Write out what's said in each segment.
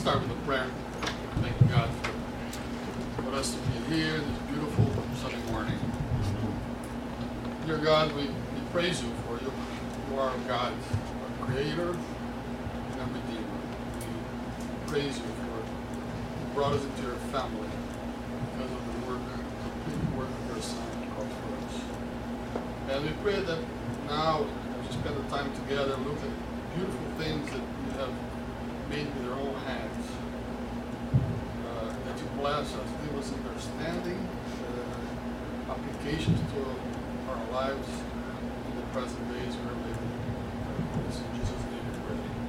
start with a prayer. Thank you, God, for us to be here this beautiful Sunday morning. Dear God, we praise you for you. You are our God, our Creator and our Redeemer. We praise you for you brought us into your family because of the complete work of your Son for us. And we pray that now, as we spend the time together, look at beautiful things that you have made with your own hands, that you bless us, give us understanding, applications to our lives in the present days we're living. It's in Jesus' name we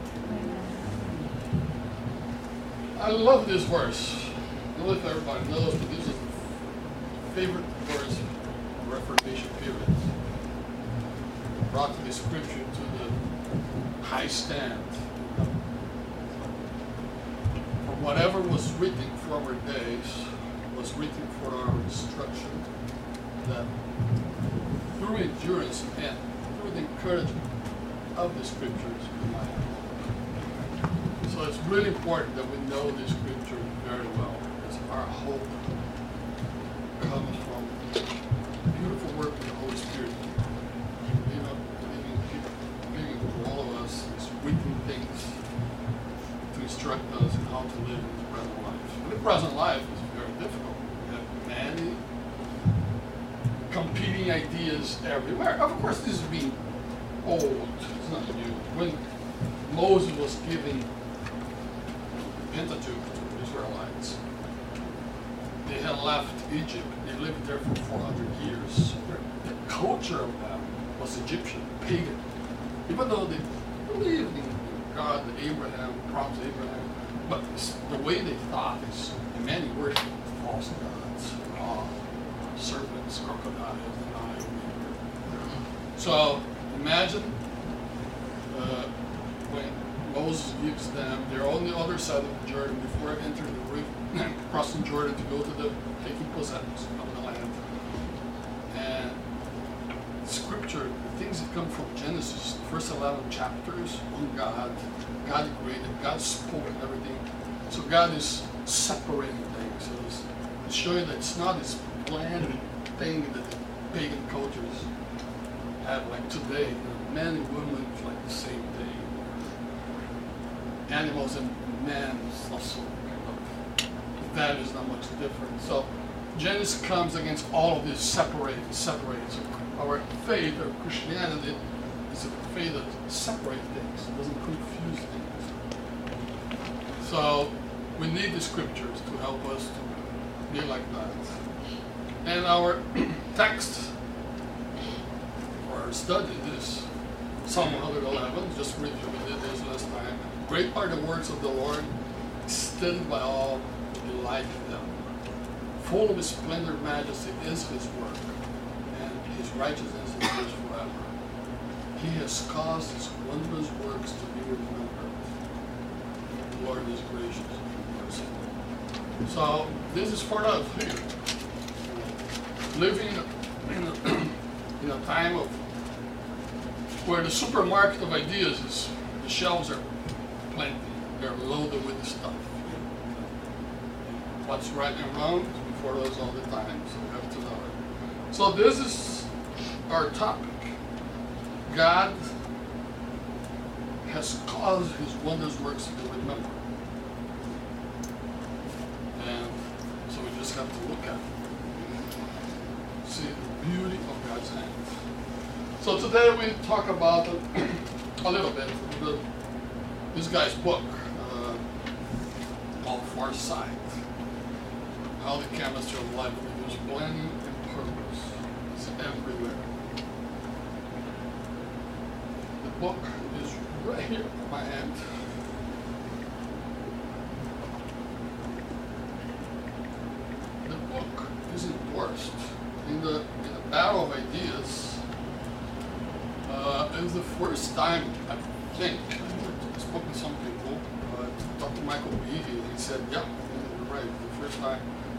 pray. I love this verse. I don't know if everybody knows, but this is a favorite verse of the Reformation period. Brought the scripture to the high stand. For whatever was written for our days was written for our instruction, that through endurance and through the encouragement of the scriptures we might have. So it's really important that we know the scripture very well, because our hope comes from the beautiful work of the Holy Spirit. Giving to all of us these written things to instruct us in how to live in this present life. And the present life is very difficult. We have many competing ideas everywhere. Of course, this is being old. It's not new. When Moses was giving the Pentateuch to the Israelites, they had left Egypt. They lived there for 400 years. The culture of them was Egyptian, pagan. Even though they believed in God, Abraham, promised Abraham, but the way they thought is many worship false gods, serpents, crocodiles, and knives. So imagine when Moses gives them, they're on the other side of the Jordan before entering the river, crossing Jordan to go to the taking possession of the land. And scripture, the things that come from Genesis, the first 11 chapters on God created, God spoke and everything. So God is separating things. So it's showing that it's not this bland thing that the pagan cultures have like today. Men and women is like the same thing. Animals and man is also that is not much different. So Genesis comes against all of this separating. So our faith, or Christianity, is a faith that separates things, doesn't confuse things. So we need the scriptures to help us to be like that. And our text for our study is Psalm 111. Just review, we did this last time. Great are the words of the Lord, studied by all who delight in them. Full of his splendor and majesty is his work, and his righteousness endures forever. He has caused his wondrous works to be remembered. The Lord is gracious and merciful. So this is for us here. Living in a time of where the supermarket of ideas is, the shelves are plenty. They're loaded with stuff. What's right and wrong is before us all the time, so we have to know it. So this is our topic. God has caused his wondrous works to be remembered. And so we just have to look at it. See the beauty of God's hand. So today we talk about a little bit this guy's book, called Far Sight. How the chemistry of life reveals planning and purpose. It's everywhere. The book is right here in my hand. The book is endorsed in the Battle of Ideas. It was the first time, I think, I spoke to some people, Dr. Michael Behe, he said, yeah, you're right, the first time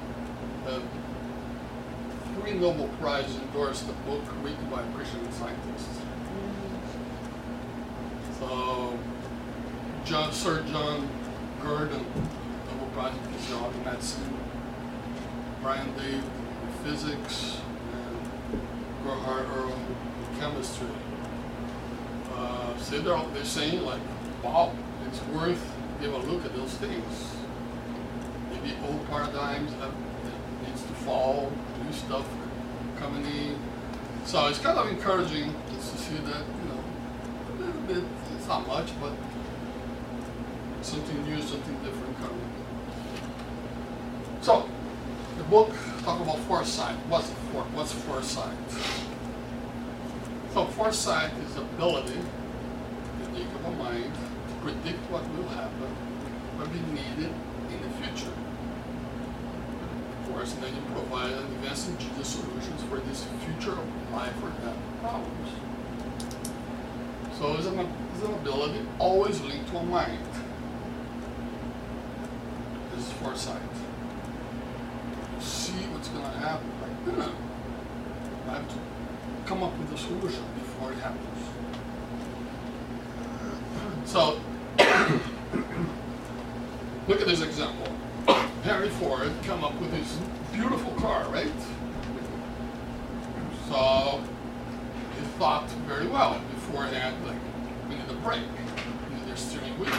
3 Nobel Prizes endorsed the book written by a Christian scientist. So Sir John Kurt on Double Project Physiology, Medicine, Brian Dave in Physics, and Gerhard Earl in Chemistry. So they're saying like, wow, it's worth give a look at those things. Maybe old paradigms that needs to fall, new stuff coming in. So it's kind of encouraging just to see that, a little bit, it's not much, but something new, something different coming. So, the book talks about foresight. What's foresight? So foresight is the ability, the unique of a mind, to predict what will happen, what will be needed in the future. Of course, and then you provide advanced ingenious solutions for this future of life or death problems. So it's an ability always linked to a mind. This is foresight. You see what's going to happen. Like, I have to come up with a solution before it happens. So, look at this example. Henry Ford came up with this beautiful car, right? So, he thought very well beforehand, like, we need a brake, we need a steering wheel.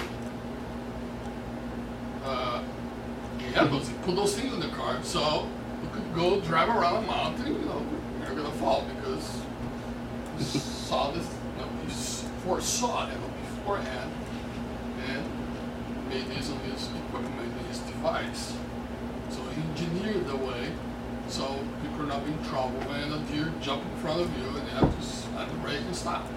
He put those things in the car, so we could go drive around a mountain, you're gonna fall because he saw this, he foresaw it beforehand and made this on his equipment, his device. So he engineered the way so people are not in trouble when a deer jump in front of you and you have to slam the brake and stop.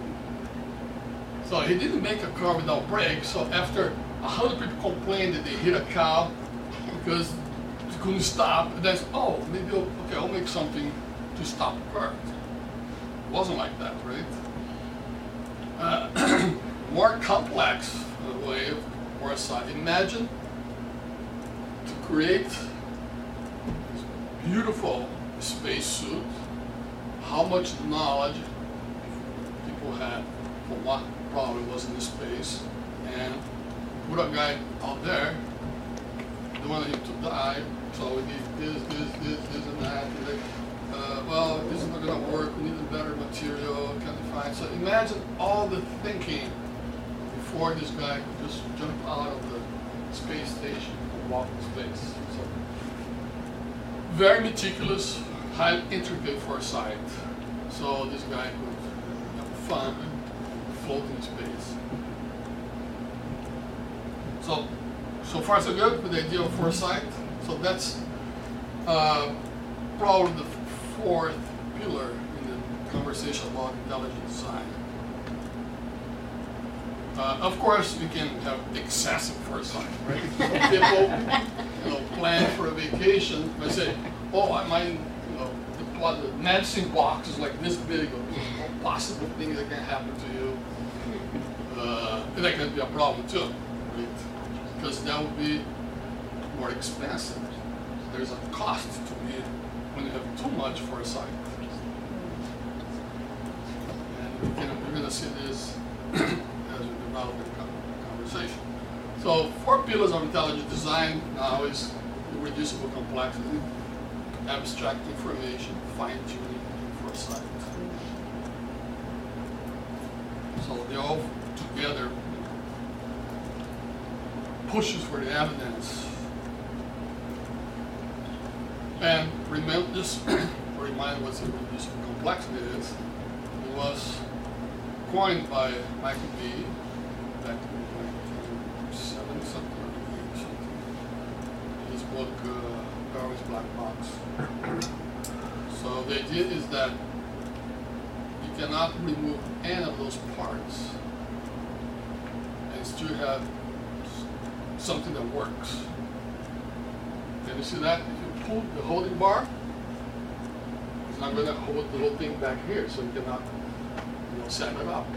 So he didn't make a car without brakes, so after 100 people complained that they hit a cow because they couldn't stop, and then, oh, maybe, I'll make something to stop the car. It wasn't like that, right? More complex way of foresight. Imagine to create this beautiful spacesuit, how much knowledge people had for what probably was in the space, and put a guy out there, they wanted him to die, so we need this and that, and like, well, this is not going to work, we need a better material, can't find. So imagine all the thinking before this guy could just jump out of the space station and walk in space. So, very meticulous, highly intricate foresight. So this guy could have fun, float in space. So far so good with the idea of foresight. So that's probably the fourth pillar in the conversation about intelligent design. Of course, you can have excessive foresight, right? Some people, plan for a vacation. They say, "Oh, the medicine box is like this big of all possible things that can happen to you." And that can be a problem too, right? Because that would be more expensive. There's a cost to it when you have too much foresight. And we're going to see this as we develop the conversation. So 4 pillars of intelligent design now is reducible complexity, abstract information, fine-tuning, and foresight. So they all together pushes for the evidence. And remember this, remind what reducible complexity is. It was coined by Michael B. back in 1970 something or 80 something. In his book, Darwin's Black Box. So the idea is that you cannot remove any of those parts and still have something that works. Can you see that? If you pull the holding bar, it's not going to hold the whole thing back here, so you cannot set it up.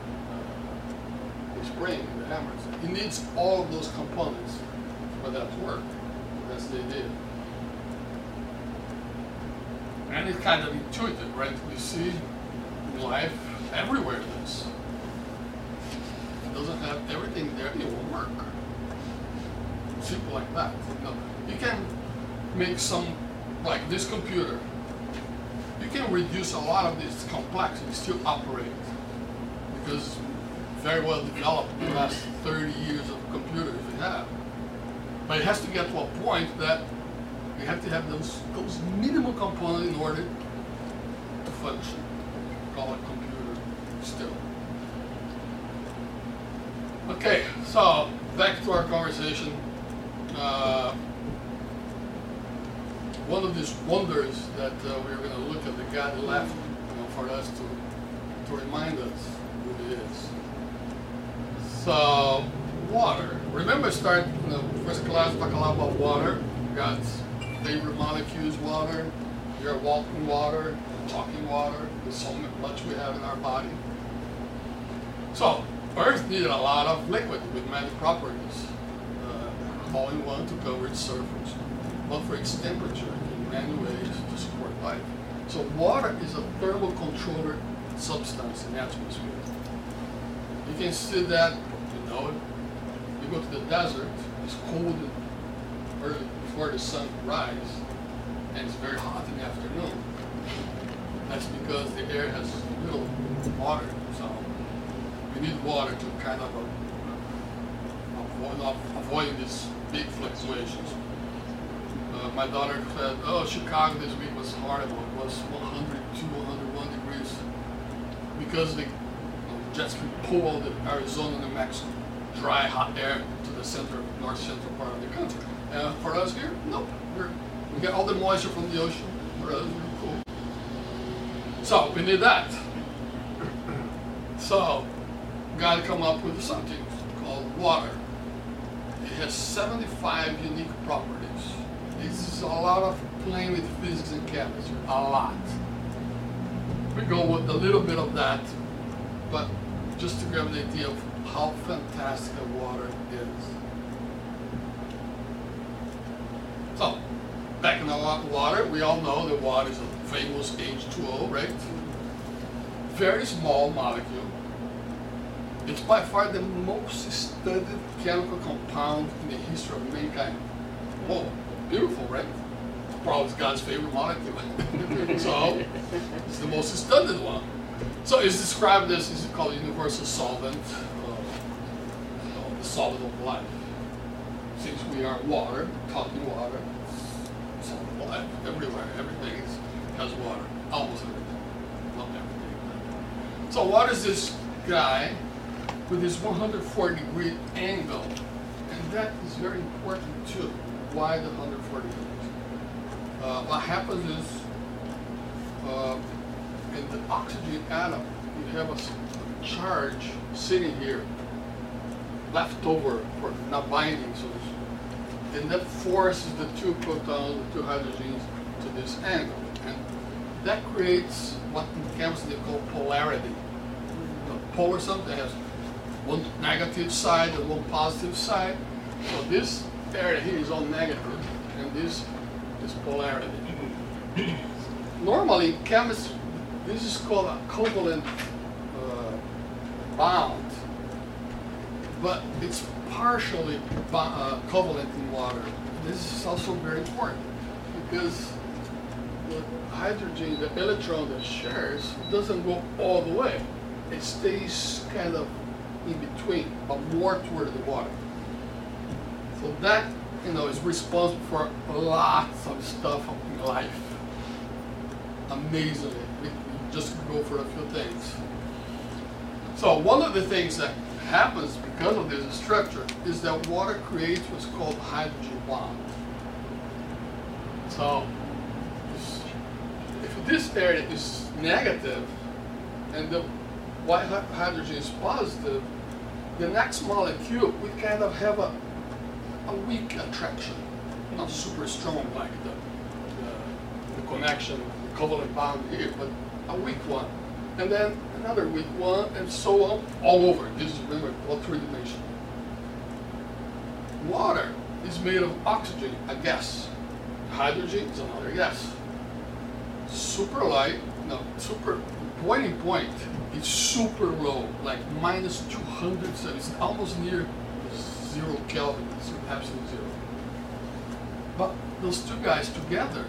The spring, the hammers. It needs all of those components for that to work. That's the idea. And it's kind of intuitive, right? We see in life everywhere this. If it doesn't have everything there, it won't work. simple like that. You can make some, like this computer. You can reduce a lot of this complexity, still operate, because it's very well developed in the last 30 years of computers we have. But it has to get to a point that you have to have those minimal components in order to function. Call it computer still. Okay, so back to our conversation. One of these wonders that we're going to look at, the guy left, for us to remind us who he is. So, water. Remember, first class, talk a lot about water. God's favorite molecule is water. You're walking water, talking water. There's so much we have in our body. So, Earth needed a lot of liquid with many properties, all in one to cover its surface, but for its temperature in many ways to support life. So water is a thermal controller substance in the atmosphere. You can see that, you know it. You go to the desert, it's cold early before the sun rises, and it's very hot in the afternoon. That's because the air has little water, so we need water to kind of avoid these big fluctuations. My daughter said, "Oh, Chicago this week was horrible. It was 102, 101 degrees because the jets can pull all the Arizona, New Mexico, dry, hot air to the north central part of the country. For us here, nope. We get all the moisture from the ocean. For us, we're cool. So we need that. So, got to come up with something called water. It has 75 unique properties. This is a lot of playing with physics and chemistry, a lot. We go with a little bit of that, but just to give an idea of how fantastic water is. So, back in the water, we all know that water is a famous H2O, right? Very small molecule. It's by far the most studied chemical compound in the history of mankind. Whoa, beautiful, right? Probably it's God's favorite molecule. So, it's the most studied one. So it's described as, is called universal solvent, the solvent of life. Since we are water, talking water, solvent of life, everywhere, everything has water, almost everything, not everything. So what is this guy with this 140-degree angle? And that is very important too. Why the 140 degrees? What happens is, in the oxygen atom, you have a charge sitting here, left over for not binding, so and that forces the two protons, the two hydrogens to this angle, and that creates what in chemistry they call polarity. The polar something has one negative side and one positive side. So this area here is all negative, and this is polarity. Normally, in chemistry, this is called a covalent bond, but it's partially covalent in water. This is also very important because the hydrogen, the electron that shares, doesn't go all the way. It stays kind of in between, but more toward the water. So that, is responsible for lots of stuff in life. Amazingly. We just go for a few things. So one of the things that happens because of this structure is that water creates what's called hydrogen bond. So if this area is negative and the white hydrogen is positive, the next molecule we kind of have a weak attraction, not super strong like the connection, the covalent bond here, but a weak one. And then another weak one, and so on, all over. This is, remember, all three-dimensional. Water is made of oxygen, a gas. Hydrogen is another gas. Super light, super boiling point, it's super low, like minus 200, so it's almost near 0 Kelvin, it's absolute zero. But those two guys together,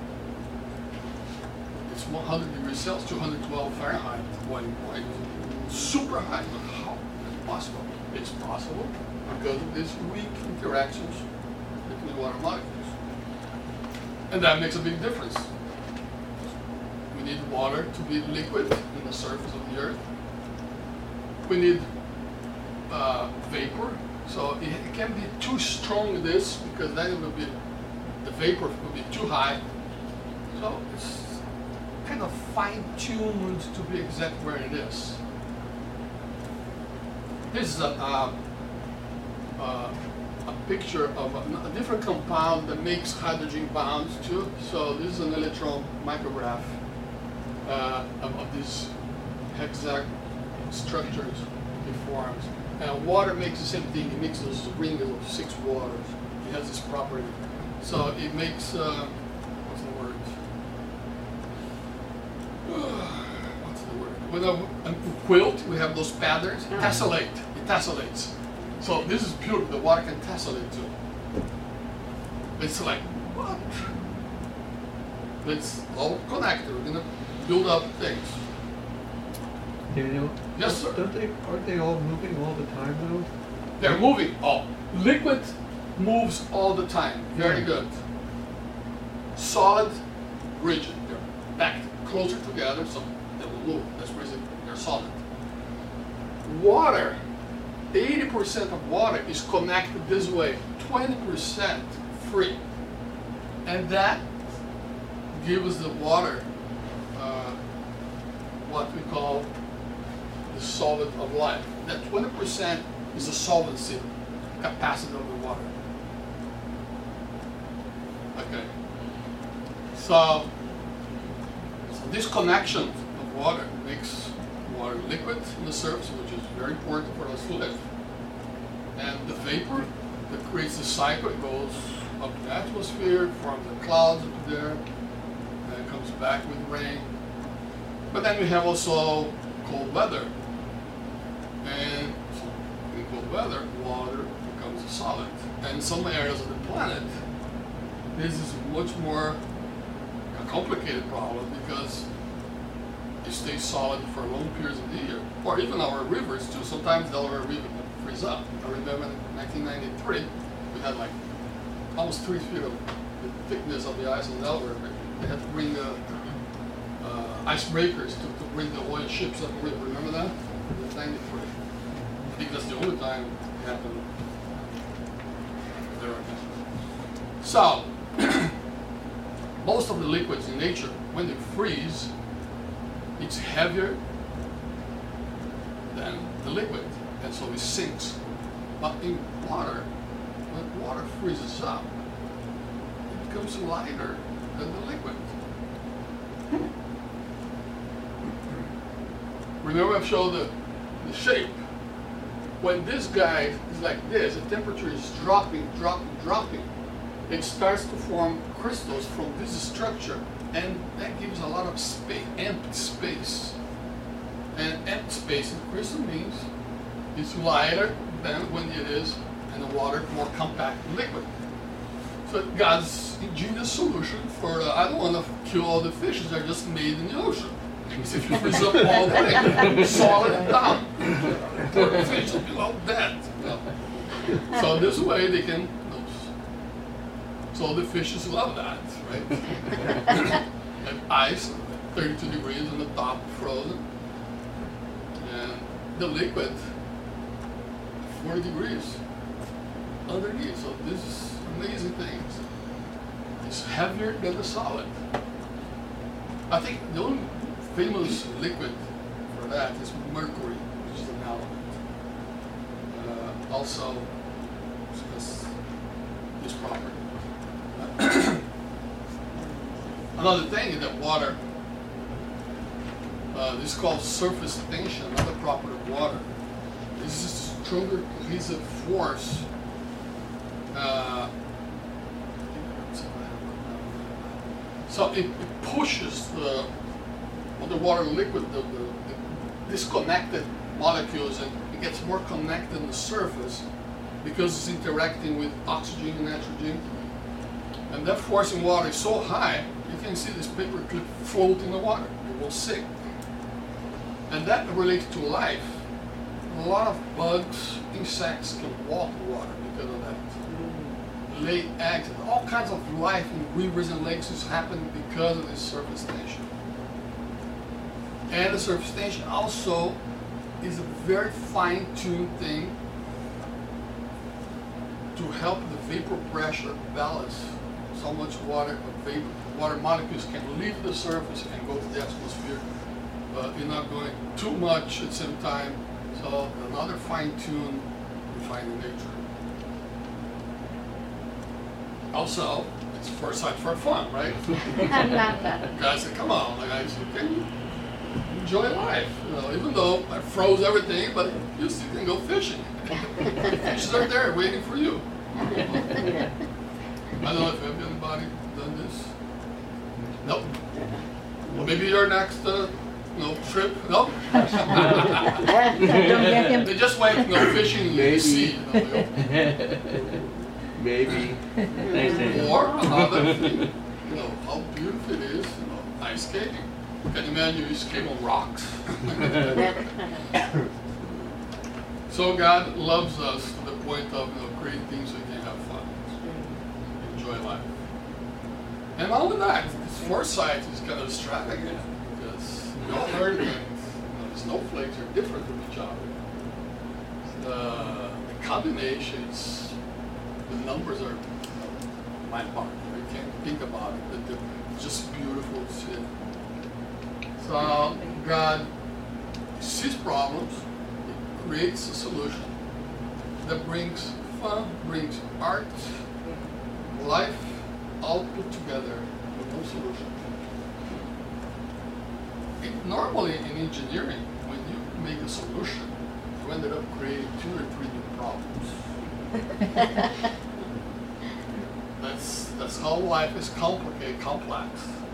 it's 100 degrees Celsius, 212 Fahrenheit, boiling point, super high. But how is it possible? It's possible because of these weak interactions between water molecules. And that makes a big difference. We need water to be liquid in the surface of the earth. We need vapor. So it can't be too strong this because then it would be, the vapor would be too high. So it's kind of fine-tuned to be exact where it is. This is a picture of a different compound that makes hydrogen bonds too. So this is an electron micrograph of these hexagon structures it forms. And water makes the same thing. It makes those rings of 6 waters. It has this property. So it makes, what's the word? What's the word? With a quilt, we have those patterns. Tessellate. It tessellates. So this is beautiful. The water can tessellate too. It's like, what? It's all connected. We're going to build up things. Daniel? Yes, sir. Aren't they all moving all the time though? They're moving. Oh, liquid moves all the time. Very good. Solid, rigid. They're packed closer together, so they will move. That's the reason they're solid. Water, 80% of water is connected this way, 20% free. And that gives the water what we call the solvent of life. That 20% is the solvency capacity of the water. Okay. So this connection of water makes water liquid in the surface, which is very important for us to live. And the vapor that creates the cycle, it goes up to the atmosphere, forms the clouds up there, and it comes back with rain. But then we have also cold weather. And in cold weather, water becomes a solid. And in some areas of the planet, this is much more a complicated problem because it stays solid for long periods of the year. Or even our rivers too. Sometimes Delaware River can freeze up. I remember in 1993, we had like almost 3 feet of the thickness of the ice in Delaware. They had to bring icebreakers to bring the oil ships up the river. Remember that? In 93. I think that's the only time it happened there. So, most of the liquids in nature, when they freeze, it's heavier than the liquid, and so it sinks. But in water, when water freezes up, it becomes lighter than the liquid. Remember I've showed the shape. When this guy is like this, the temperature is dropping. It starts to form crystals from this structure, and that gives a lot of space, empty space. And empty space in crystal means it's lighter than when it is in the water, more compact liquid. So God's ingenious solution for, I don't want to kill all the fishes, they're just made in the ocean. So if you freeze up all the way, solid down. The fish will be all dead. No. So this way they can, so the fishes love that, right? Like ice, 32 degrees on the top, frozen. And the liquid, 40 degrees underneath. So this is amazing things. It's heavier than the solid. I think the only famous liquid for that is mercury, which is an element. Also, has this property. Another thing is that water, this is called surface tension, another property of water. This is a stronger cohesive force. So it pushes the water liquid, the disconnected molecules, and it gets more connected on the surface, because it's interacting with oxygen and nitrogen. And that force in water is so high, you can see this paper clip float in the water. It will sink. And that relates to life. A lot of bugs, insects can walk in water because of that. Lay eggs, and all kinds of life in rivers and lakes is happening because of this surface tension. And the surface tension also is a very fine-tuned thing to help the vapor pressure balance. So much water molecules can leave the surface and go to the atmosphere, but you're not going too much at the same time. So another fine-tune we find in nature. Also, it's foresight for fun, right? Guys say, come on, guys, you can enjoy life. You know, even though I froze everything, but you still can go fishing. Fishes are there waiting for you. I don't know if anybody done this. Nope. Well, maybe your next trip. Nope. They just went fishing in the sea. Maybe. Or another thing, how beautiful it is, ice skating. You can imagine you skate on rocks. So God loves us to the point of creating things so we can have fun, enjoy life. And all of that, this foresight is kind of extravagant because we all heard that the snowflakes are different from each other. The combinations. The numbers are mind-boggling. You can't think about it, but they're just beautiful to see. So God sees problems, He creates a solution that brings fun, brings art, life, all put together with one solution. Normally in engineering, when you make a solution, you ended up creating 2 or 3 new problems. That's how life is complicated, complex.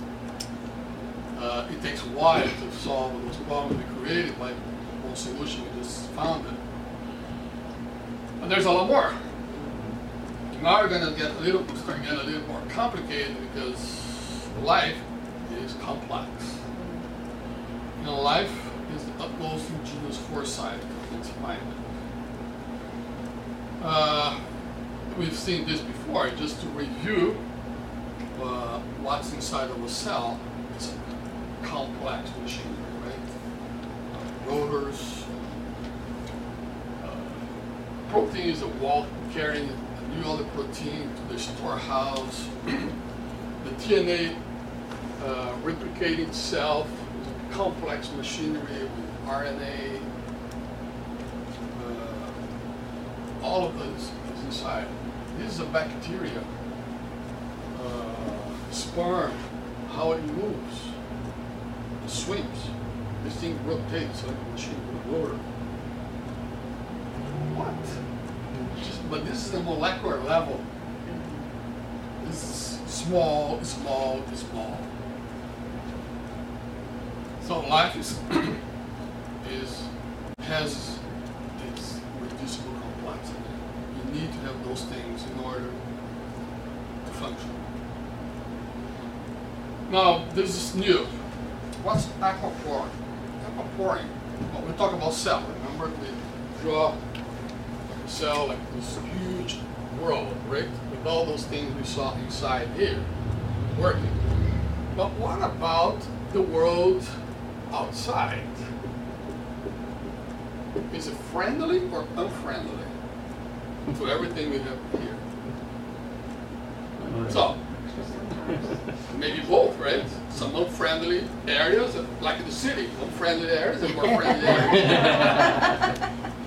It takes a while to solve those problems we created by one solution we just found it. And there's a lot more. Now we're going to start getting a little more complicated because life is complex. Life is the utmost ingenious foresight of its mind. We've seen this before. Just to review what's inside of a cell, it's a complex machinery, right? Rotors, protein is a wall carrying a new other protein to the storehouse. The DNA replicating itself is a complex machinery with RNA. All of this is inside. This is a bacteria. Sperm, how it moves, it swims. This thing rotates like a machine with a rotor. What? But this is the molecular level. This is small, small, small. So life has its reducible complexity. You need to have those things in order to function. Now, this is new. What's aquaporin? Aquaporin. Well, we talk about cell. Remember, we draw a cell like this huge world, right? With all those things we saw inside here working. But what about the world outside? Is it friendly or unfriendly to everything we have here? So, maybe both, right? Some unfriendly areas, like in the city, unfriendly areas and more friendly areas.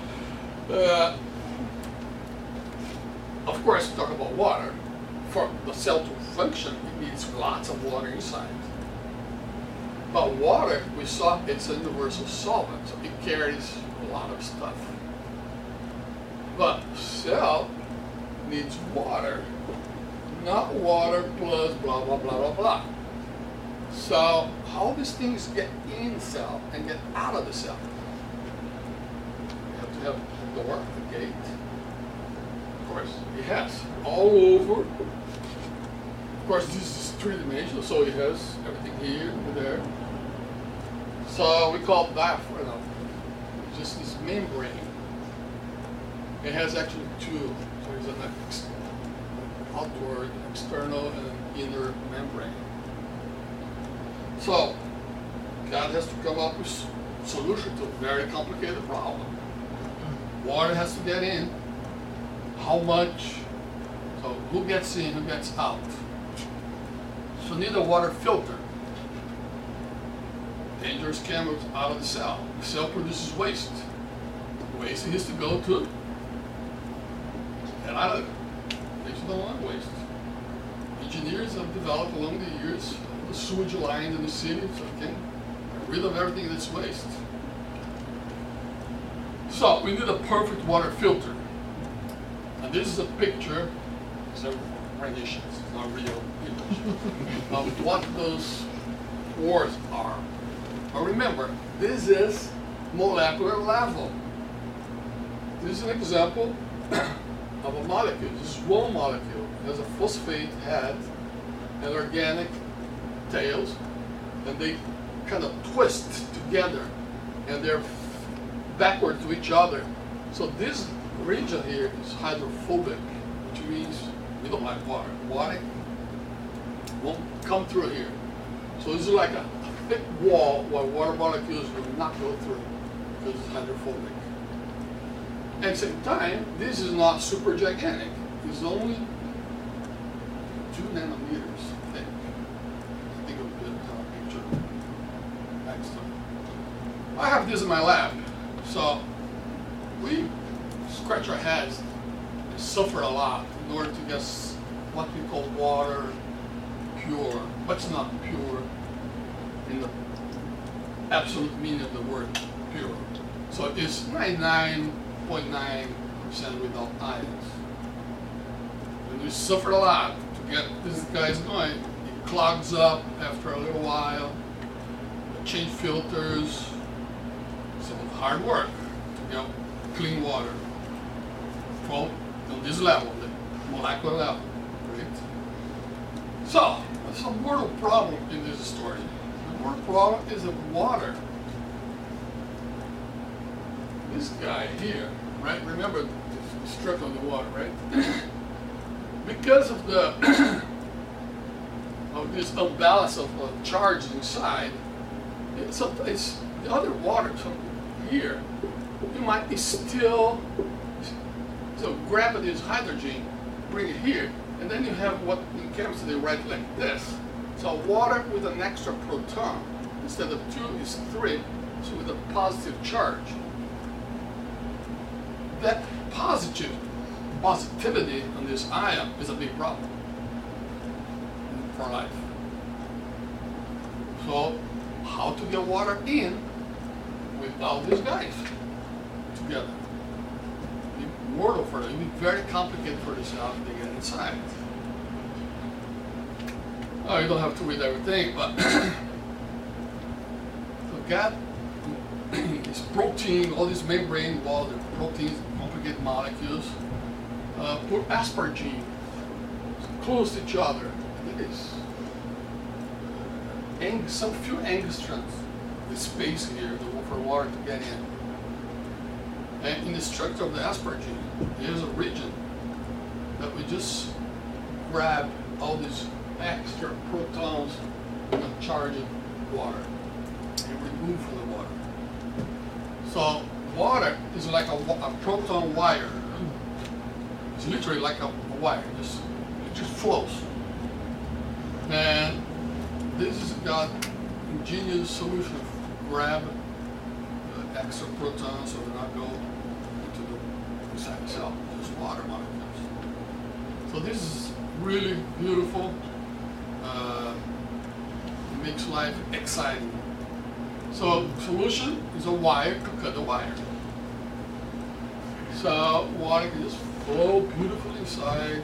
Of course, we talk about water. For the cell to function, it needs lots of water inside. But water, we saw it's a universal solvent, so it carries a lot of stuff. But cell needs water, not water plus blah, blah, blah, blah, blah. So how these things get in cell and get out of the cell? You have to have a door, a gate. course, it has all over. Of course, this is three-dimensional, so it has everything here and there. So we call that, just this membrane. It has actually two. So there's an outward, external, and an inner membrane. So God has to come up with a solution to a very complicated problem. Water has to get in. How much? So who gets in, who gets out? So need a water filter. Dangerous chemicals out of the cell. The cell produces waste. Waste needs to go to get out of it. They don't want waste. Engineers have developed along the years the sewage lines in the city so they can get rid of everything that's waste. So we need a perfect water filter. And this is a picture, it's a rendition, it's not real image, of what those pores are. But remember, this is molecular level. This is an example of a molecule. This is one molecule. It has a phosphate head and organic tails, and they kind of twist together, and they're backward to each other. So this region here is hydrophobic, which means we don't like water. Water won't come through here. So this is like a thick wall where water molecules will not go through because it's hydrophobic. At the same time, this is not super gigantic. It's only 2 nanometers thick. I think of a picture next time. I have this in my lab, so we scratch our heads and suffer a lot in order to get what we call water pure, but it's not pure in the absolute meaning of the word pure. So it's 99.9% without ions. And we suffered a lot to get these guys going. It clogs up after a little while. We change filters. Some hard work to get clean water. Well, on this level, the molecular level, right? So, there's a mortal problem in this story. The mortal problem is of water. This guy here, right? Remember the strip of the water, right? Because of the of this imbalance of charge inside, it's the other water. So here, you might be still. So grab this hydrogen, bring it here, and then you have what in chemistry they write like this. So water with an extra proton instead of 2 is 3, so with a positive charge. That positivity on this ion is a big problem for life. So how to get water in with all these guys together? It'd be mortal for them. It'd be very complicated for the cell to get inside. Oh, you don't have to read everything, but so got this protein, all these membrane walls, the proteins, complicated molecules, put aspargine close to each other. It is some few angstroms, the space here for water to get in. And in the structure of the aspargine, there's a region that we just grab all these extra protons and charge of water and remove from the water. So water is like a proton wire. It's literally like a wire, it just flows. And this has got ingenious solution. Grab the extra protons so they're not go into the inside the cell, just water molecules. So this is really beautiful. It makes life exciting. So solution is a wire to cut the wire. So water can just flow beautifully inside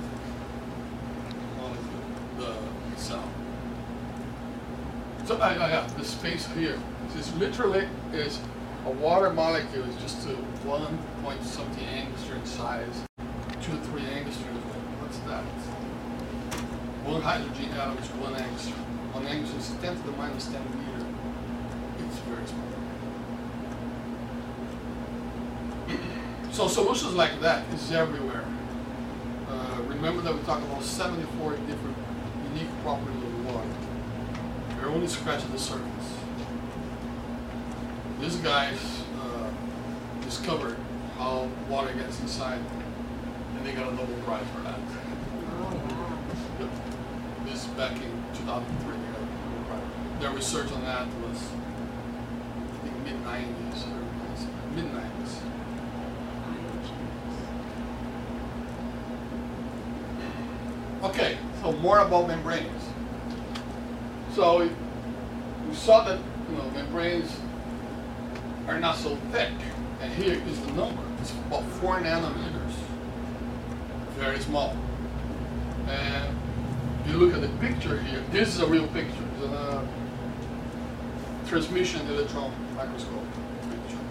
the cell. So the space here. This literally is a water molecule is just a 1 point something angstrom size, 2 or 3 angstrom. one hydrogen atom is 1 angstrom. 1 angstrom is 10 to the minus 10 meter. It's very small. So solutions like that is everywhere. Remember that we talked about 74 different unique properties of water. They're only scratching the surface. These guys discovered how water gets inside, and they got a Nobel Prize for that. Yep. This back in 2003, they got a Nobel Prize. Their research on that was, I think, mid-90s or mid-90s. Okay, so more about membranes. So we saw that membranes are not so thick, and here is the number. It's about 4 nanometers, very small. And if you look at the picture here, this is a real picture. It's a transmission electron microscope picture.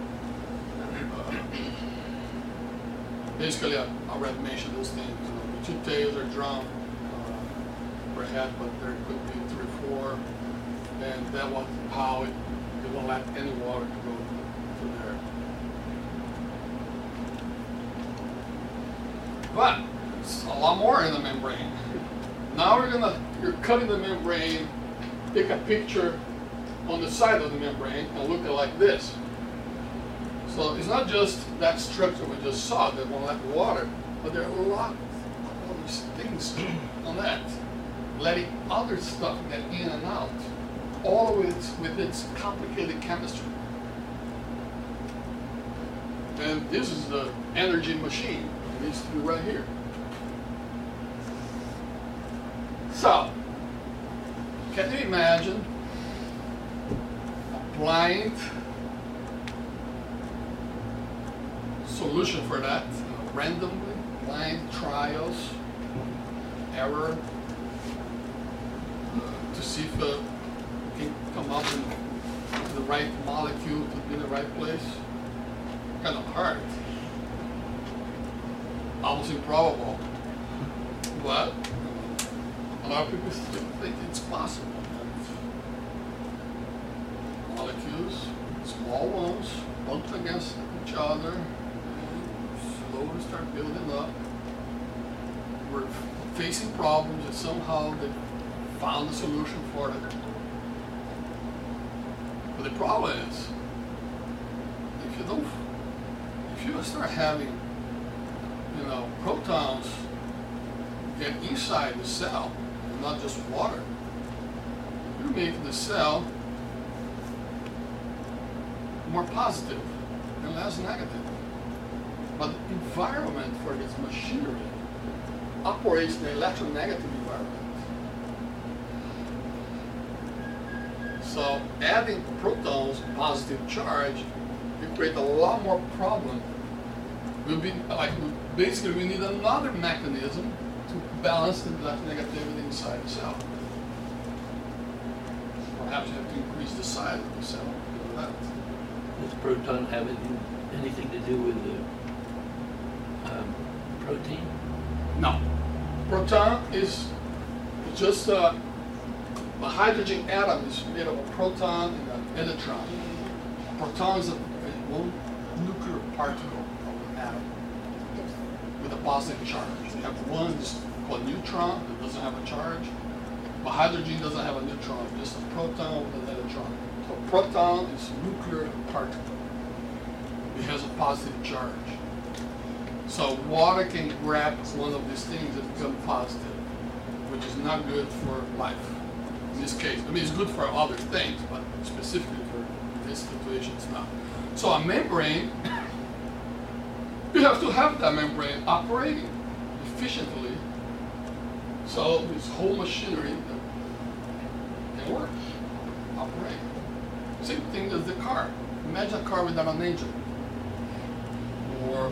Basically, I already mentioned those things. The 2 tails are drawn per head, but there could be 3 or 4, and that was how it won't let any water to go through there. But it's a lot more in the membrane. Now you're cutting the membrane, take a picture on the side of the membrane and look at it like this. So it's not just that structure we just saw that won't let water, but there are a lot of these things on that, letting other stuff get in and out, all with its complicated chemistry. And this is the energy machine. It needs to be right here. So, can you imagine a blind solution for that, randomly, blind trials, error, to see if it can come up with the right molecule to be in the right place? Kind of hard. Almost improbable. But a lot of people still think it's possible. Molecules, small ones, bumped against each other, and slowly start building up. We're facing problems, and somehow they found a solution for it. But the problem is, if you start having, protons get inside the cell, and not just water, you're making the cell more positive and less negative. But the environment for this machinery operates in an electronegative environment. So adding protons, positive charge, you create a lot more problem. Basically we need another mechanism to balance the electronegativity inside the cell. Perhaps you have to increase the size of the cell. Does proton have anything to do with the protein? No. Proton is just a hydrogen atom is made of a proton and an electron. A proton is one nuclear particle of an atom with a positive charge. You have one called neutron that doesn't have a charge, but hydrogen doesn't have a neutron, just a proton with an electron. So a proton is a nuclear particle. It has a positive charge. So water can grab one of these things and become positive, which is not good for life. In this case, it's good for other things, but specifically for this situation, it's not. So a membrane, you have to have that membrane operating efficiently, so this whole machinery can work, operate. Same thing as the car. Imagine a car without an engine, or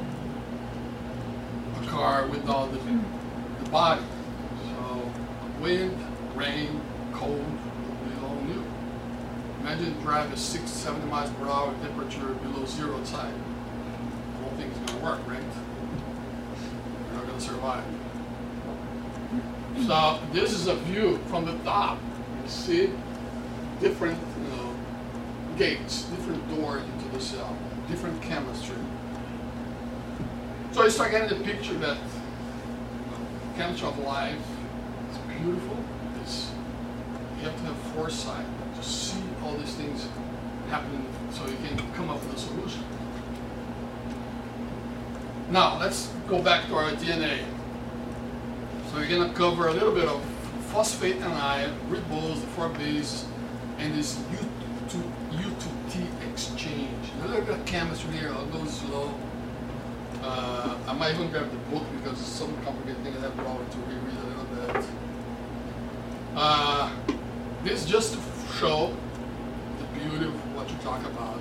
a car without the body. So wind, rain, cold, we all knew. Imagine driving 60-70 miles per hour, temperature below 0 outside. I don't think it's going to work, right? You're not going to survive. So this is a view from the top. You see different, gates, different doors into the cell, different chemistry. So you start getting the picture that chemistry of life is beautiful. You have to have foresight to see all these things happening so you can come up with a solution. Now let's go back to our DNA. So we're going to cover a little bit of phosphate anion, ribose, the 4 bases, and this U to T exchange. A little bit of chemistry here. I'll go slow. I might even grab the book because it's some complicated thing I have probably to reread a little bit. This is just to show the beauty of what you talk about.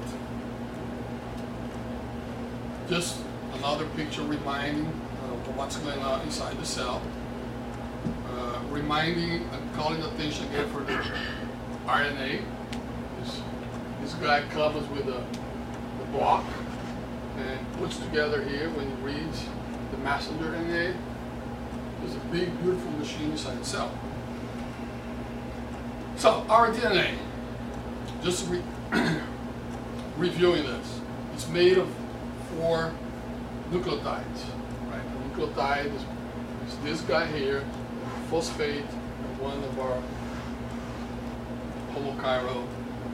Just another picture reminding of what's going on inside the cell. Reminding and calling attention again for the RNA. This guy comes with a block and puts together here when he reads the messenger RNA. There's a big, beautiful machine inside the cell. So our DNA, just reviewing this, it's made of 4 nucleotides. Right? The nucleotide is this guy here, phosphate, one of our homochiral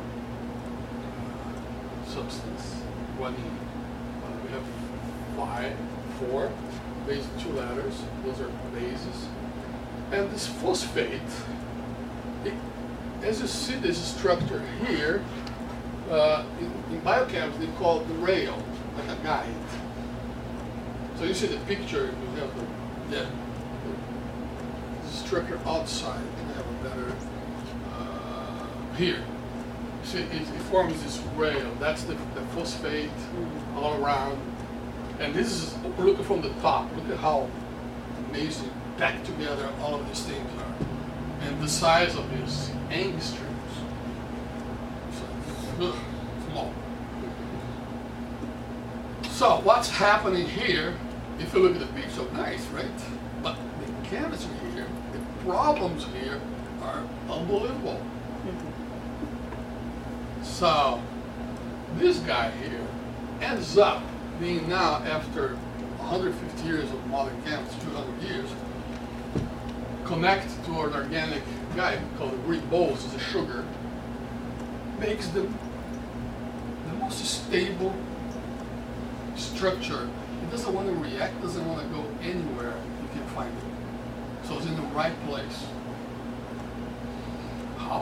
substance, 1E. We have 4 base 2 letters. Those are bases. And this phosphate, as you see this structure here, in biochemistry they call it the rail, like a guide. So you see the picture, you have the structure outside. You have a better here. See, it forms this rail. That's the phosphate all around. And this is looking from the top. Look at how amazing packed together all of these things are. And the size of these angstroms. So, small. So what's happening here, if you look at the picture, nice, right? But the chemistry here, the problems here are unbelievable. So this guy here ends up being now, after 150 years of modern chemistry, 200 years, connected to an organic guy called ribose, is a sugar, makes the most stable structure. It doesn't want to react, doesn't want to go anywhere you can find it. So it's in the right place. How?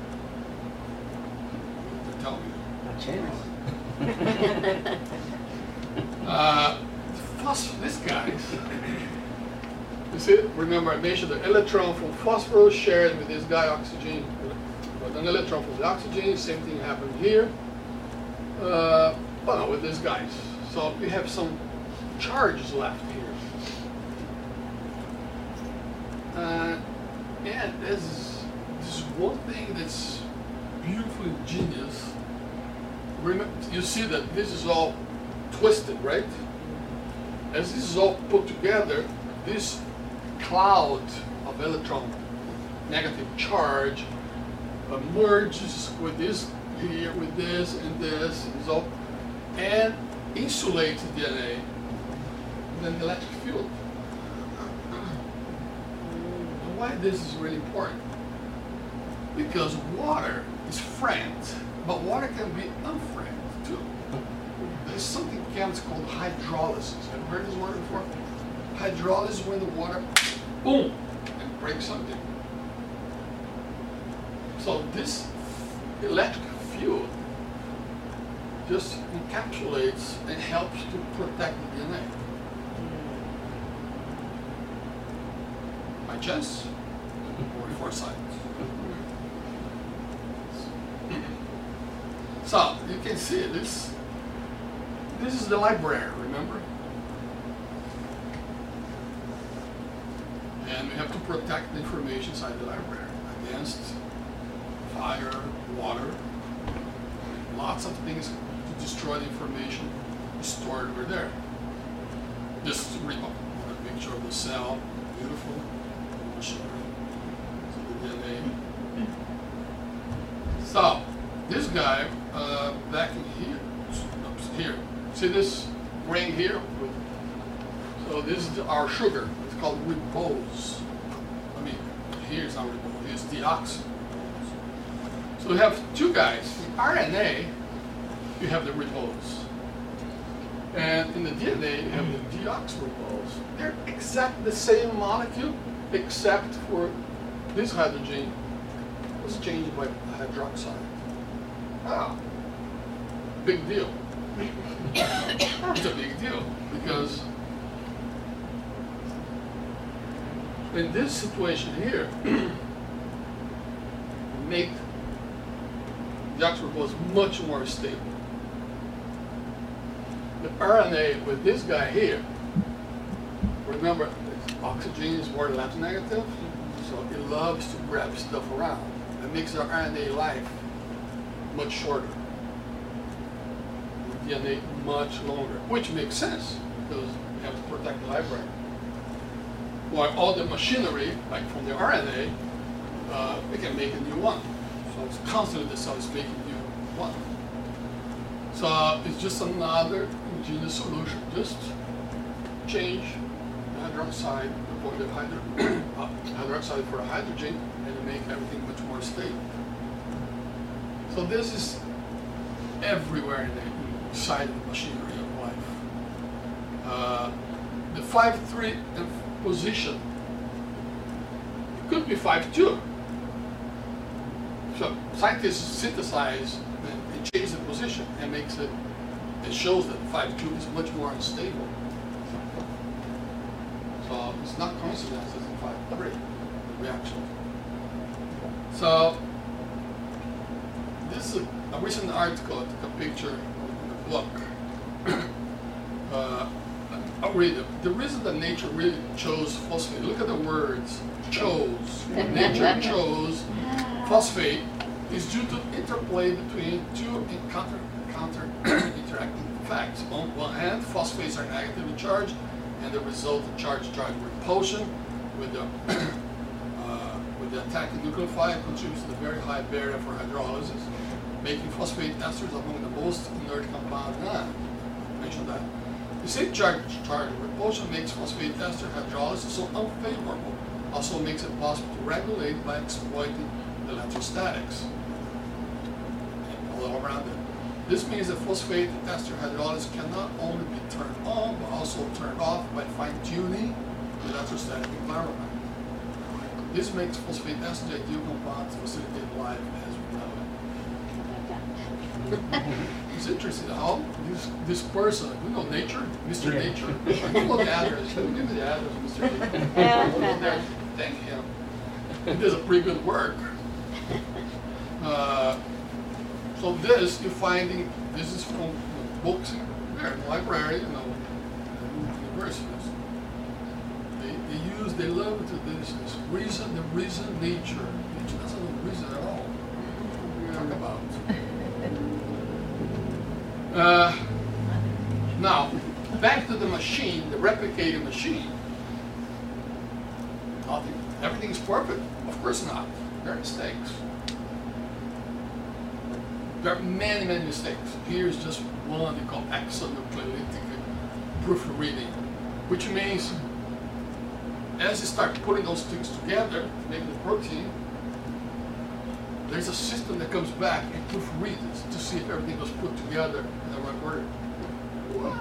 Tell me. A chance. This guy. You see, remember I mentioned the electron from phosphorus shared with this guy oxygen. But an electron from the oxygen, same thing happened here. But no, with these guys. So we have some charges left here. And there's one thing that's beautifully ingenious. Remember, you see that this is all twisted, right? As this is all put together, this cloud of electron negative charge merges with this here, with this, and so, and insulates the DNA with an electric field. And why this is really important? Because water is friend, but water can be unfriend too. There's something in chemics called hydrolysis. Have you heard this word before? Hydrolysis is when the water, boom, and breaks something. So this electric field just encapsulates and helps to protect the DNA. By chance or foresight? So you can see this is the library, remember? And we have to protect the information inside the library against fire, water, lots of things to destroy the information stored over there. This is a picture of the cell, beautiful. machinery. So the DNA. So this guy back in here, oops, here. See this ring here? So this is our sugar. It's called ribose. I mean, here's our ribose. Here's deoxyribose. So we have two guys. In RNA, you have the ribose. And in the DNA, you have the deoxyribose. They're exactly the same molecule, except for this hydrogen was changed by hydroxide. Ah, big deal. It's a big deal because in this situation here, make the deoxyribose much more stable. The RNA with this guy here, remember, oxygen is more left negative, so it loves to grab stuff around. It makes our RNA life much shorter. DNA much longer, which makes sense because we have to protect the library. While all the machinery, like from the RNA, we can make a new one. So it's constantly the cell is making new one. So it's just another homogeneous solution. Just change the hydroxide for the hydroxide for a hydrogen and make everything much more stable. So this is everywhere in the side of the machinery of life. The 5'3" position, it could be 5'2". So scientists synthesize and change the position and makes it, it shows that 5'2" is much more unstable. So it's not coincidence, it's 5'3", the reaction. So this is a recent article, I took a picture in the book. I'll read it. The reason that nature really chose phosphate, look at the words, chose. Nature chose phosphate is due to interplay between two counter interacting facts. On one hand, phosphates are negatively charged, and the resultant charge-charge repulsion with the attacking nucleophile contributes to the very high barrier for hydrolysis, making phosphate esters among the most inert compounds. Mention that. The same charge repulsion makes phosphate ester hydrolysis so unfavorable. Also makes it possible to regulate by exploiting electrostatics all around it. This means that phosphate ester hydrolysis can not only be turned on, but also turned off by fine-tuning the electrostatic environment. This makes phosphate ester the ideal compound to facilitate life as we know it. It's interesting how this person, you know, nature, Mr. Nature. I know the address. Let me give me the address, Mr. Nature. I'll go there. Thank him. He does a pretty good work. So this, you're finding, this is from books there in the library, you know, universities. They love to do this reason, the reason nature. Nature doesn't know reason at all. What are we talking about? Now, back to the machine, the replicating machine. Nothing, everything is perfect. Of course not. There are mistakes. There are many, many mistakes. Here's just one they call exonucleolytic proofreading, which means as you start putting those things together to make the protein, there's a system that comes back and proofreads it to see if everything was put together in the right order. What?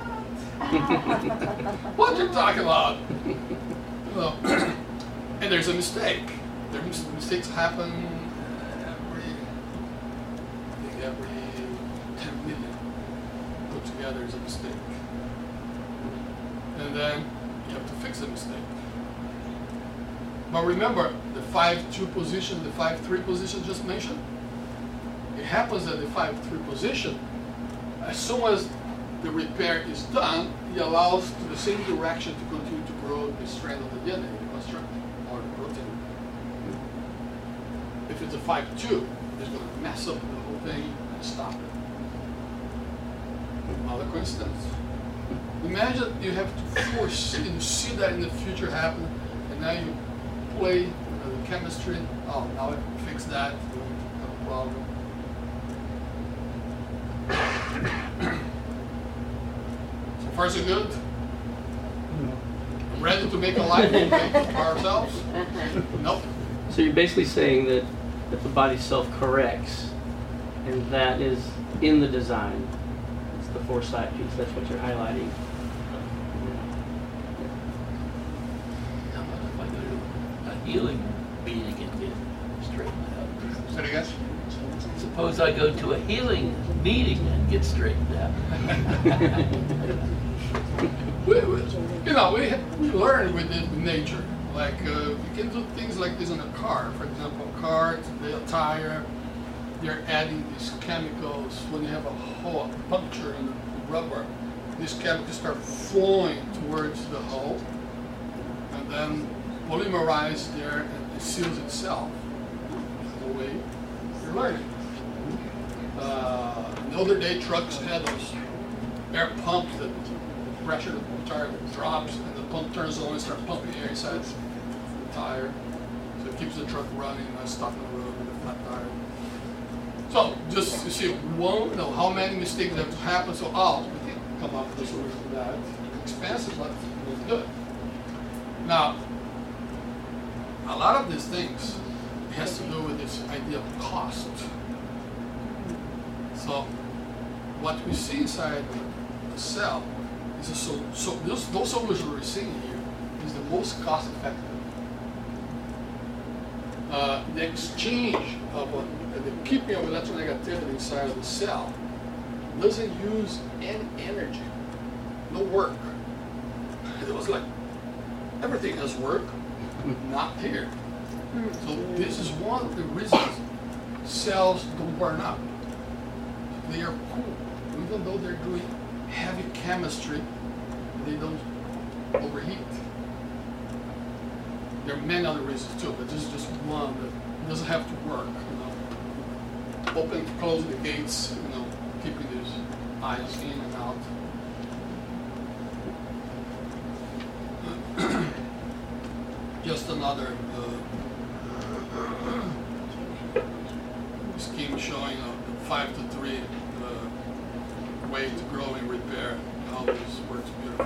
What you talking about? Well, and there's a mistake. Mistakes happen every 10 million put together is a mistake. And then you have to fix the mistake. But remember, the 5'2" position, the 5'3" position just mentioned, it happens that the 5'3" position, as soon as the repair is done, it allows to the same direction to continue to grow the strand of the DNA, the construct, or the protein. If it's a 5'2", it's going to mess up the whole thing and stop it. Another coincidence. Imagine you have to foresee and see that in the future happen, and now you play the chemistry. Oh, now I fix that. No problem. So far so good. Ready to make a life by ourselves? Nope. So you're basically saying that the body self-corrects, and that is in the design. It's the foresight piece. That's what you're highlighting. How about if I go to a healing meeting and get straightened out? Say it again? Suppose I go to a healing meeting and get straightened out. We learn with it, with nature. Like we can do things like this on a car. For example, a car, the tire, they're adding these chemicals. When you have a hole, a puncture in the rubber, these chemicals start flowing towards the hole, and then polymerize there, and it seals itself. The way you're learning. The older day trucks had those air pumps that the pressure of the tire drops and the pump turns on and starts pumping air inside the tire. So it keeps the truck running, not stuck on the road with a flat tire. So just you see, we won't know how many mistakes have happened. So we can come up with a solution for that. It's expensive, but it's good. Now, a lot of these things has to do with this idea of cost. So what we see inside the cell is those solutions we're seeing here is the most cost effective. The exchange of the keeping of electronegativity inside of the cell doesn't use any energy, no work. It was like everything has work, not here. So this is one of the reasons cells don't burn up. They are cool, even though they're doing heavy chemistry, they don't overheat. There are many other reasons too, but this is just one that doesn't have to work. Open, close the gates, keeping these ions in and out. Just another scheme showing a 5 to 3 way to grow and repair, how this works beautifully.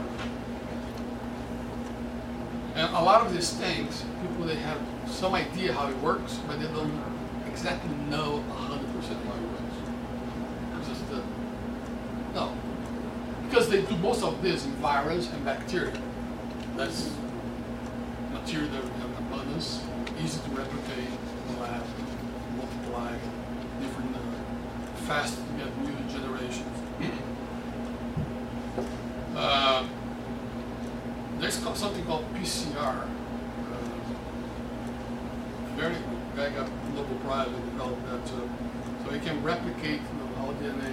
And a lot of these things, people, they have some idea how it works, but they don't exactly know 100% how it works. Just no. Because they do most of this in viruses and bacteria. That's material that we have in abundance, easy to replicate in the lab, multiply, different, fast to get new generations. There's something called PCR. Very good. Guy got Nobel Prize and developed that too. So it can replicate how DNA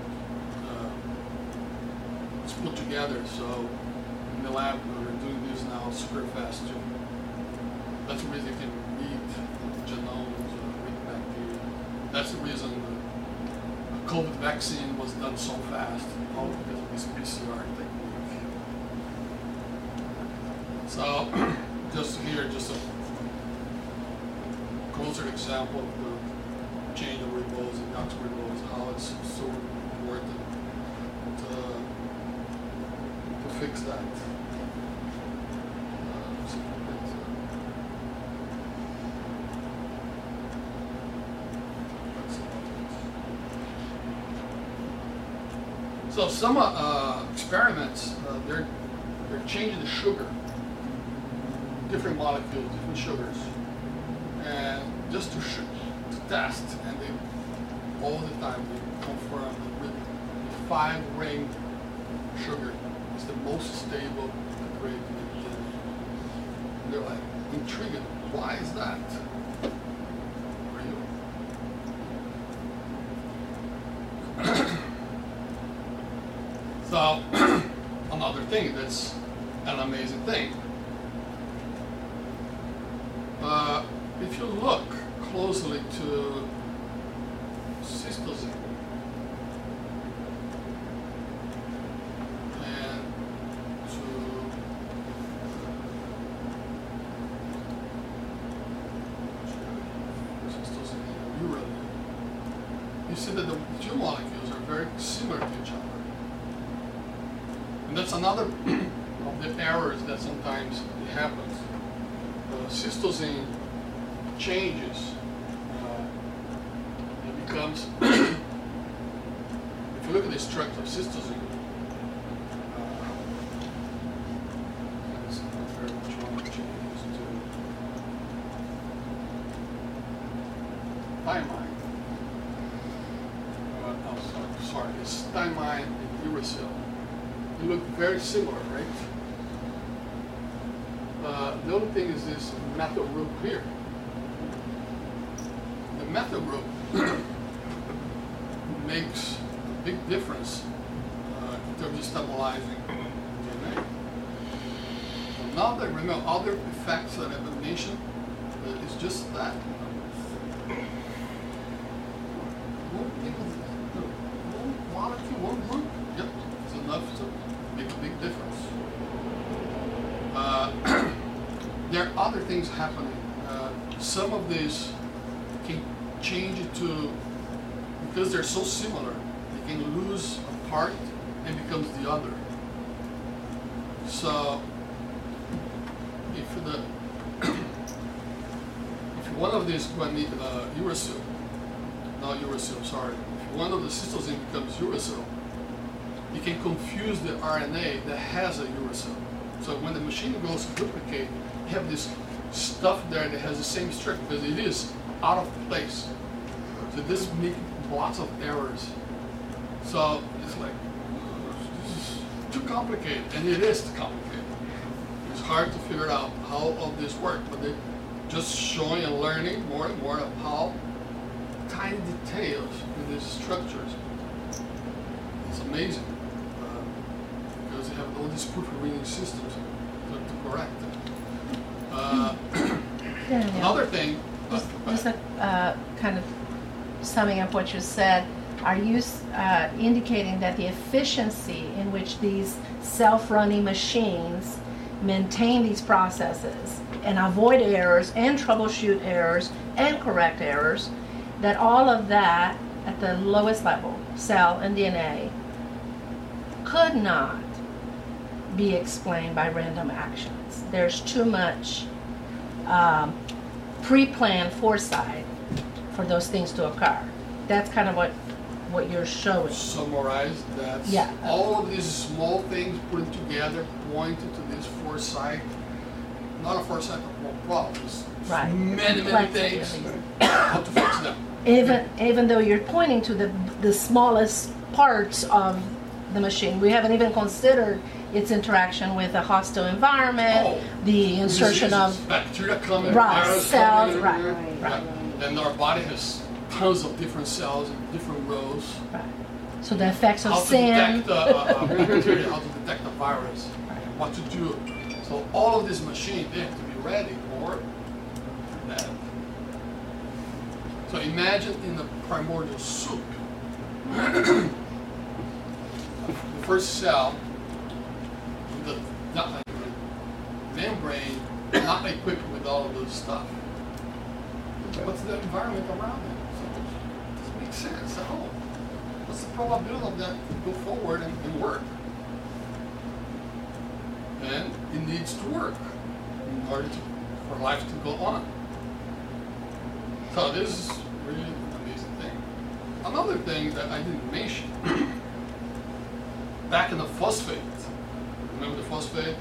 is put together. So in the lab, we're doing this now super fast too. That's the reason it can read genomes, read bacteria. That's the reason the COVID vaccine was done so fast, all because of this PCR technique. So, just here, just a closer example of the change of ribones and oxygen ribones, how it's so important to fix that. So some experiments, they're changing the sugar, different molecules, different sugars, and just to test, and they all the time they confirm that the 5-ring sugar is the most stable and great in DNA. They're like intrigued. Why is that? So, another thing that's an amazing thing. If you look closely to cytosine and to see that the two molecules are very similar to each other. And that's another of the errors that sometimes happens. Cytosine changes. It becomes, if you look at the structure of cytosine, it's not very much one changes to thymine. Sorry, it's thymine and uracil. They look very similar, right? The only thing is this methyl group here. The methyl group makes a big difference in terms of stabilizing DNA. So now that remember other effects that I've mentioned, it's just that. One molecule, one group, yep, it's enough to make a big difference. There are other things happening. Some of these can change it to, because they're so similar, they can lose a part and becomes the other. So if one of these uracil, not uracil, sorry, if one of the cytosine becomes uracil, you can confuse the RNA that has a uracil. So when the machine goes to duplicate, you have this stuff there that has the same structure because it is out of place. So this makes lots of errors. So it's like, this is too complicated, and it is too complicated. It's hard to figure out how all this works, but they're just showing and learning more and more of how tiny details in these structures. It's amazing. Because they have all these proofreading systems to correct it. Another thing. Just kind of summing up what you said, are you indicating that the efficiency in which these self-running machines maintain these processes and avoid errors and troubleshoot errors and correct errors, that all of that at the lowest level, cell and DNA, could not be explained by random actions? There's too much pre-planned foresight for those things to occur. That's kind of what you're showing. Summarize that. Yeah. All of these small things put together pointed to this foresight. Not a foresight of one problem. Right. Many things. How to fix them. Even though you're pointing to the smallest parts of the machine, we haven't even considered its interaction with a hostile environment, the insertion of bacteria coming, right, virus cells, coming, right. And our body has tons of different cells in different rows. Right. So the effects of How sin. to detect bacteria, how to detect a virus, what to do. So all of these machines, they have to be ready for that. So imagine in the primordial soup, the first cell, the membrane, not equipped with all of those stuff. What's the environment around it? So it doesn't make sense at all. What's the probability of that to go forward and work? And it needs to work in order for life to go on. So this is really an amazing thing. Another thing that I didn't mention, back in the phosphate, remember the phosphate?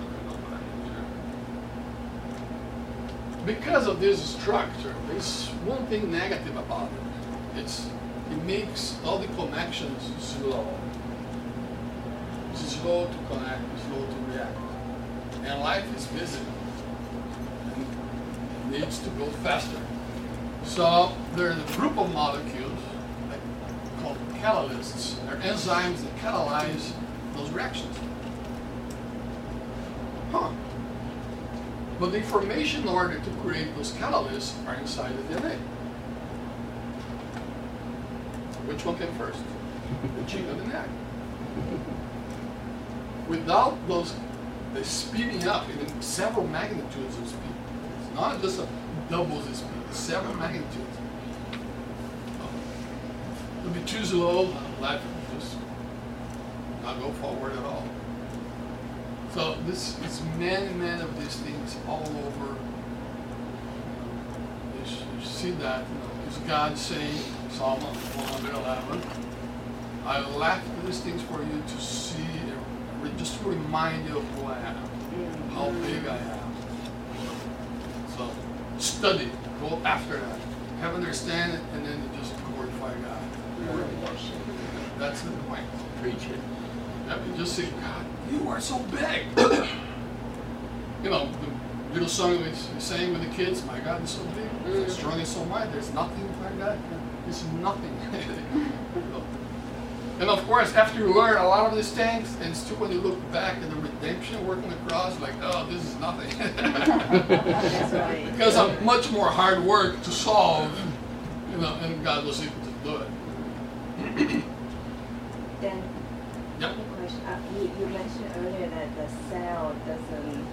Because of this structure, there's one thing negative about it. It makes all the connections slow. It's slow to connect, slow to react. And life is busy. And it needs to go faster. So there's a group of molecules called catalysts. They're enzymes that catalyze those reactions. But the information in order to create those catalysts are inside the DNA. Which one came first? The chicken or the egg? Without those, the speeding up in several magnitudes of speed. It's not just a doubles the speed, it's several magnitudes. to be too slow, life will just not go forward at all. So this is many of these things all over. You see that, is God saying, Psalm 111, I left these things for you to see, just to remind you of who I am, how big I am. So study, go after that, have understand it, and then you just glorify God. That's the point. Preach it. You just say, God, you are so big. The little song we sang with the kids, my God is so big, so strong and so mighty, there's nothing like that. It's nothing. And of course, after you learn a lot of these things, and still when you look back at the redemption work on the cross, like, oh, this is nothing. That's right. Because of much more hard work to solve, and God was able to do it. Then, Yep. another question. You mentioned earlier that the cell doesn't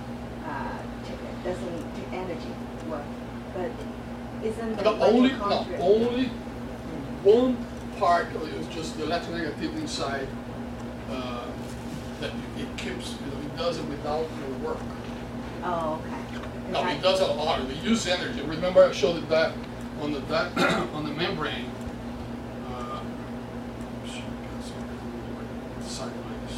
do energy work, but isn't the mitochondria? Only one part of it is just the electronegativity inside that it keeps, it does it without your work. Oh, okay. No, it does a lot. We use energy. Remember I showed it back on the on the membrane. Sideways.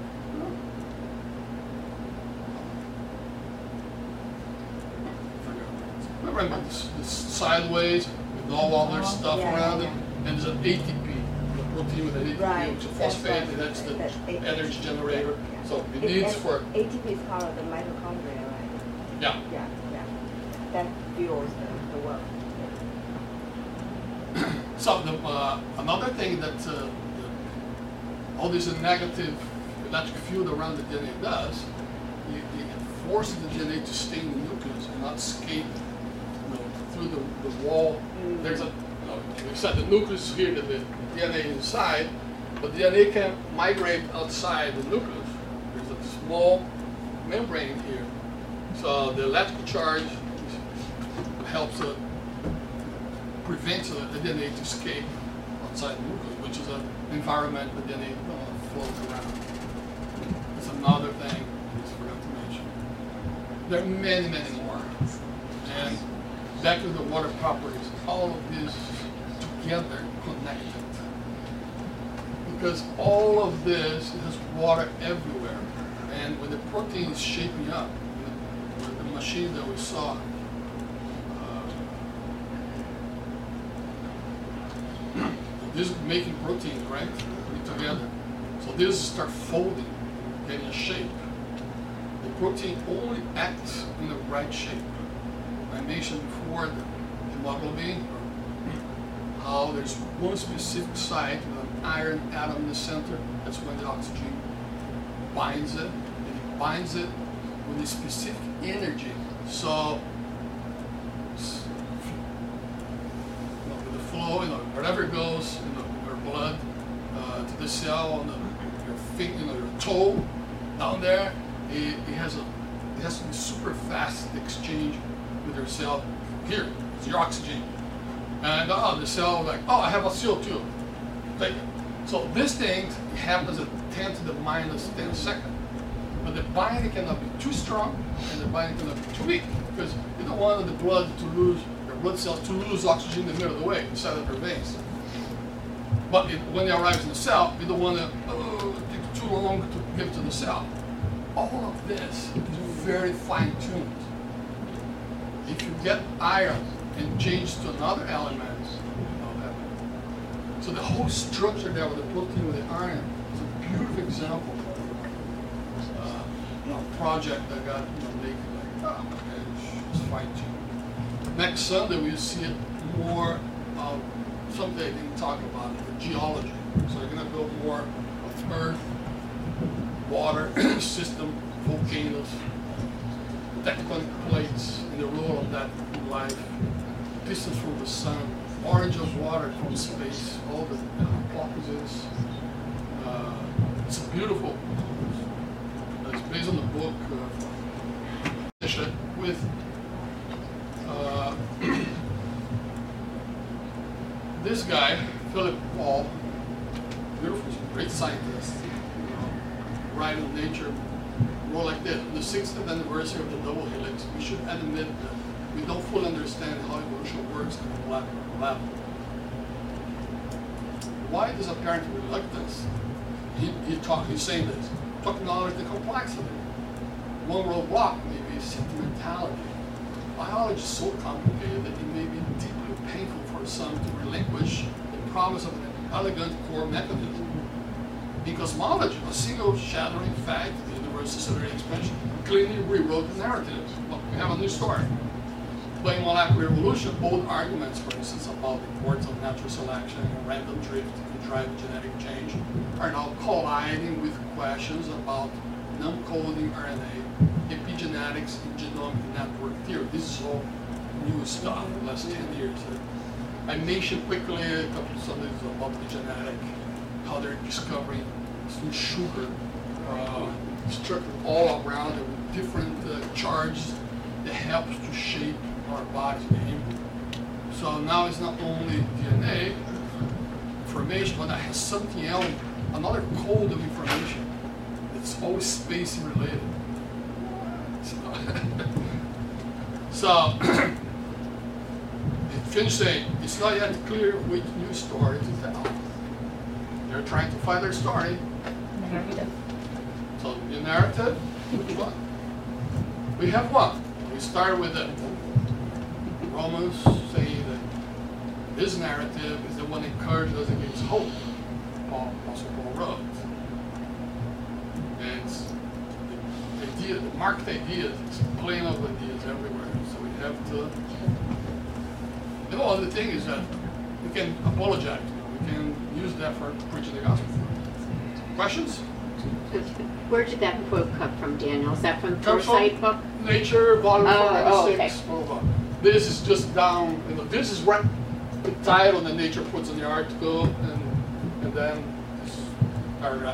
Remember this sideways with all other stuff around it, and there's an ATP, the protein with an ATP, Right, which is that's phosphate, right. and that's the That's ATP. energy generator. Yeah. So it needs for, ATP is part of the mitochondria, right? yeah. Yeah. That fuels the work. So another thing that all this negative electric field around the DNA does, it forces the DNA to stay in the nucleus and not escape through the wall. There's we said the nucleus here, the DNA inside, but the DNA can migrate outside the nucleus. There's a small membrane here. So the electrical charge helps prevent the DNA to escape outside the nucleus, which is an environment the DNA floats around. It's another thing I just forgot to mention. There are many more. And back to the water properties, all of these together connected. Because all of this has water everywhere. And when the protein is shaping up, with the machine that we saw, this is making proteins, right? Put it together. So this start folding, getting a shape. The protein only acts in the right shape. I mentioned before the hemoglobin, how there's one specific site with an iron atom in the center. That's when the oxygen binds it, and it binds it with a specific energy. So with the flow, wherever it goes, your blood to the cell on your finger, your toe down there, it has to be super fast exchange with your cell. Here, it's your oxygen. And the cell like, oh, I have a CO2. Take it. So this thing happens at 10 to the minus 10 seconds. But the binding cannot be too strong and the binding cannot be too weak, because you don't want the blood to lose, your blood cells to lose oxygen in the middle of the way, inside of your veins. But when it arrives in the cell, you don't want to take too long to give to the cell. All of this is very fine-tuned. If you get iron and change to another element, so the whole structure there with the protein with the iron is a beautiful example of a project that got making like, it's fine-tuned. Next Sunday we'll see it more of something I didn't talk about, the geology. So we're going to go more of earth, water system, volcanoes, tectonic plates, and the role of that in life, distance from the sun, orange of water from space, all the hypotheses. It's beautiful. It's based on the book with this guy. Philip Paul, beautiful, great scientist, write on Nature, wrote like this: on the 60th anniversary of the double helix, we should admit that we don't fully understand how evolution works at a molecular level. Why this apparent reluctance? He's saying this, to acknowledge the complexity. One roadblock may be sentimentality. Biology is so complicated that it may be deeply painful for some to relinquish the promise of an elegant core mechanism. In cosmology, a single shattering fact, the universe's accelerated expansion, clearly rewrote the narrative. Well, we have a new story. But in molecular evolution, both arguments, for instance, about the importance of natural selection and random drift to drive genetic change, are now colliding with questions about non-coding RNA, epigenetics, and genomic network theory. This is all new stuff in the last 10 years. I mentioned quickly a couple of Sundays about epigenetic, how they're discovering some sugar structured all around it with different charges that helps to shape our body's behavior. So now it's not only DNA information, but it has something else, another code of information. It's always space related. So Finn saying it's not yet clear which new story to tell. They're trying to find their story. Narrative. So the narrative, which one? We have one. We start with it. Romans saying that this narrative is the one that encourages us against hope. Apostle Paul wrote. And it's the idea, the marked ideas, it's plain of ideas everywhere. So we have to. The other thing is that we can apologize. We can use that for preaching the gospel. Questions? Where did that quote come from, Daniel? Is that from Comes Foresight book? Nature, volume 496. okay. This is just down, this is what the title that Nature puts in the article, and then this paragraph.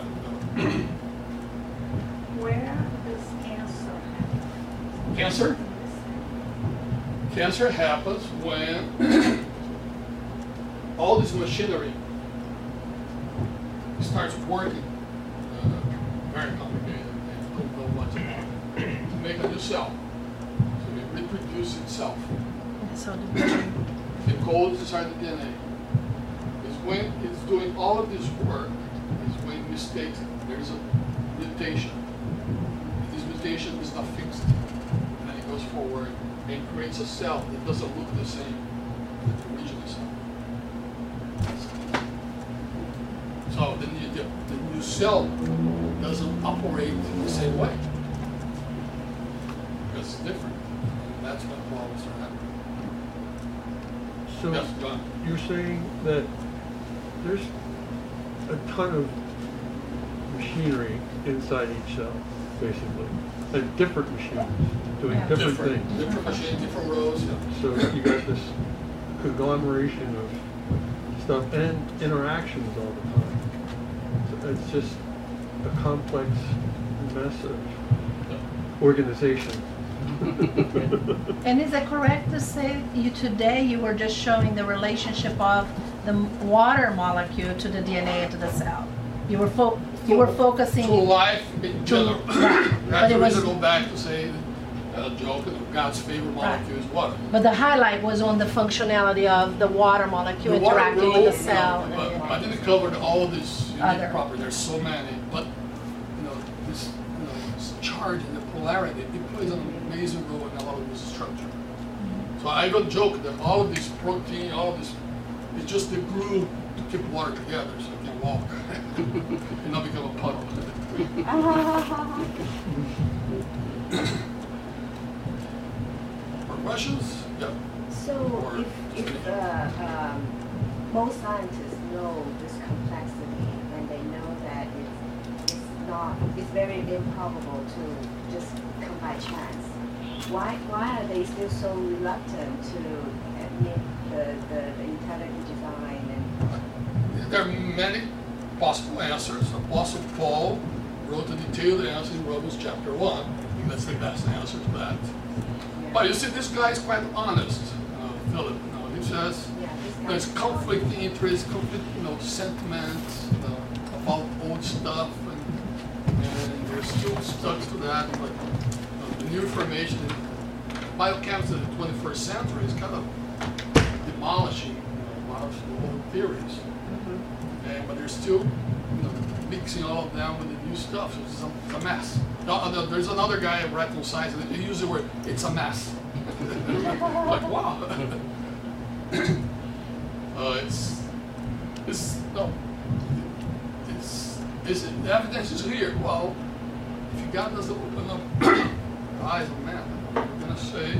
Where does cancer happen? Cancer? Cancer happens when all this machinery starts working, very complicated, and don't know much about it, to make a new cell. So it reproduces itself. So the It goes inside the DNA. Is when it's doing all of this work, is when mistakes, there's a mutation. This mutation is not fixed. And then it goes forward and creates a cell that doesn't look the same as the original cell. So the new cell doesn't operate the same way. Because it's different. And that's when problems are happening. So Yes, John. you're saying that there's a ton of machinery inside each cell, basically, and different machines doing Yeah. different things. Different machine, different rows. Yeah. So you got this conglomeration of stuff and interactions all the time. So it's just a complex mess of organization. And is it correct to say you were just showing the relationship of the water molecule to the DNA into the cell? You were focusing To life in general. Right. But That's it the was- reason to go back to say, joke, God's favorite molecule is water. but the highlight was on the functionality of the water molecule The water interacting role, with the cell. but I didn't cover all this Other. unique property. There's so many, but this charge and the polarity, it plays an amazing role in a lot of this structure. So I don't joke that all of this protein, all of this, it's just the glue to keep water together so it can walk and not become a puddle. More questions? Yeah. So Or- if most scientists know this complexity and they know that it's very improbable to just come by chance, why are they still so reluctant to admit the intelligent design and There are many possible answers. Apostle Paul wrote a detailed answer in Romans chapter 1. I think that's the best answer to that. But you see, this guy is quite honest, Philip. He says, yeah, this there's conflicting interests, conflicting sentiments about old stuff, and they're still stuck to that. But the new information, biochemistry in the 21st century is kind of demolishing a lot of the old theories. But they're still mixing all of them with the new stuff, so it's a mess. There's another guy writing science, and he uses the word, it's a mess. Like, wow. The evidence is here. Well, if God doesn't open up the eyes of man, we're going to say,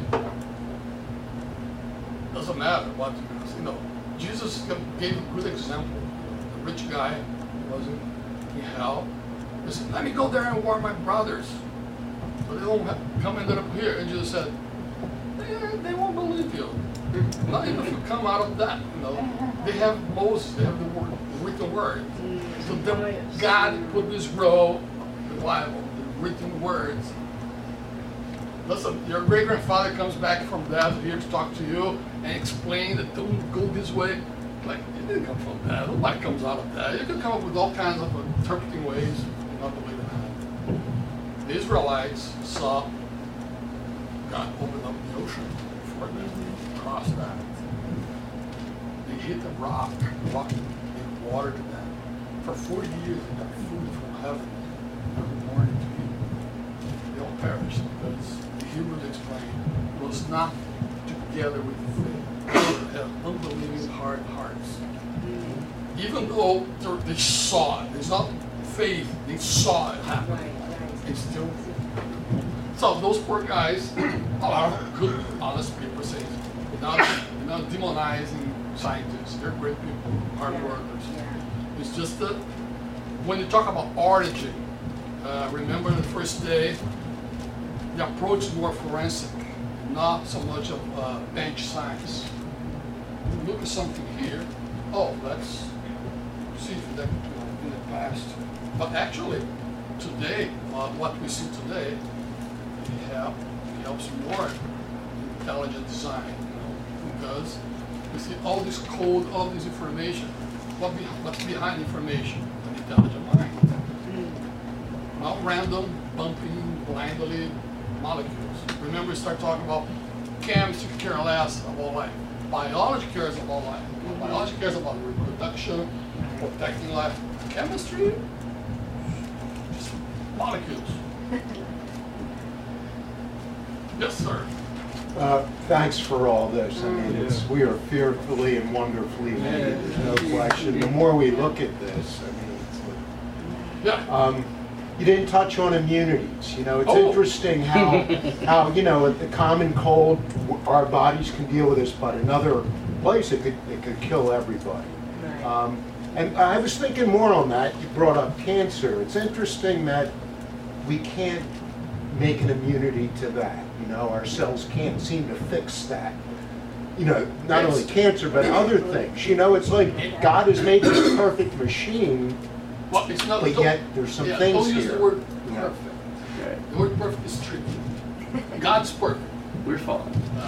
doesn't matter what you're going to say. Jesus gave a good example. The rich guy was in hell. He said, let me go there and warn my brothers, so they won't come ended up here. And Jesus said, they won't believe you. Not even if you come out of that. They have Moses, they have the written word. So God put this row, the Bible, the written words. Listen, your great grandfather comes back from death here to talk to you and explain that don't go this way. Like, it didn't come from that. Nobody comes out of that. You can come up with all kinds of interpreting ways, not the way that happened. The Israelites saw God open up the ocean for them to cross that. They hit the rock gave water to them. For 40 years they got food from heaven every morning to eat. They all perished because the Hebrews explained it was not together with the faith. They have unbelieving hard hearts. Even though they saw it, it's not faith, they saw it happen. They still. So those poor guys, a lot of good, honest people say, not demonizing scientists. They're great people, hard workers. It's just that when you talk about origin, remember the first day, the approach is more forensic, not so much of bench science. Look at something here. Oh, let's see if that in the past. But actually, today, what we see today, it helps more intelligent design, because we see all this code, all this information. What's behind information? An intelligent mind. Not random, bumping, blindly molecules. Remember, we start talking about chemistry care less about life. Biology cares about life. Biology cares about reproduction, protecting life. Chemistry, just molecules. Yes, sir. Thanks for all this. I mean, we are fearfully and wonderfully made. There's no question. The more we look at this, I mean, it's like, you didn't touch on immunities. It's interesting how the common cold, our bodies can deal with this, but another place it could kill everybody. And I was thinking more on that. You brought up cancer. It's interesting that we can't make an immunity to that. Our cells can't seem to fix that. Not only cancer, but other things. It's like God has made this perfect machine, well, it's not, but yet there's some things don't here. Use the word perfect. The word perfect is tricky. God's perfect. We're fallen.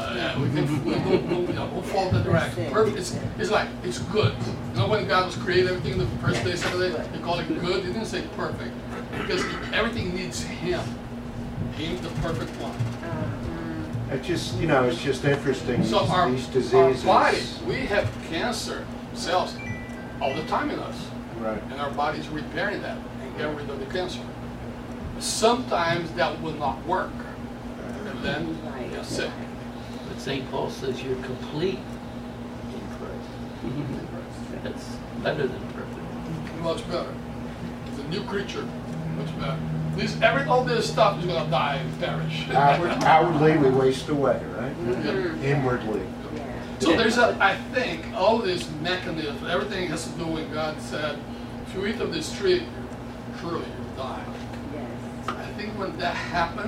We don't fall that direction. Perfect is like, it's good. When God was creating everything in the first day, second day, he called it good. He didn't say perfect. Because everything needs Him. He's the perfect one. It's just, it's just interesting, so these diseases. Our body, we have cancer cells all the time in us. Right. And our body's repairing that and getting rid of the cancer. Sometimes that will not work. And then you're sick. But St. Paul says you're complete in Christ. That's better than perfect. Much better. It's a new creature. Much better. All this stuff is going to die and perish. Outwardly, we waste away, right? Yeah. Inwardly. So there's I think, all these mechanisms, everything has to do with God said, if you eat of this tree, surely you'll die. I think when that happened,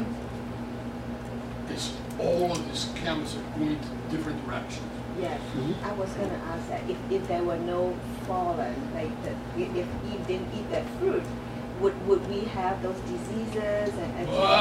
it's all of these chemicals are going to different directions. Yes, I was going to ask that. If there were no fallen, like if Eve didn't eat that fruit, would we have those diseases?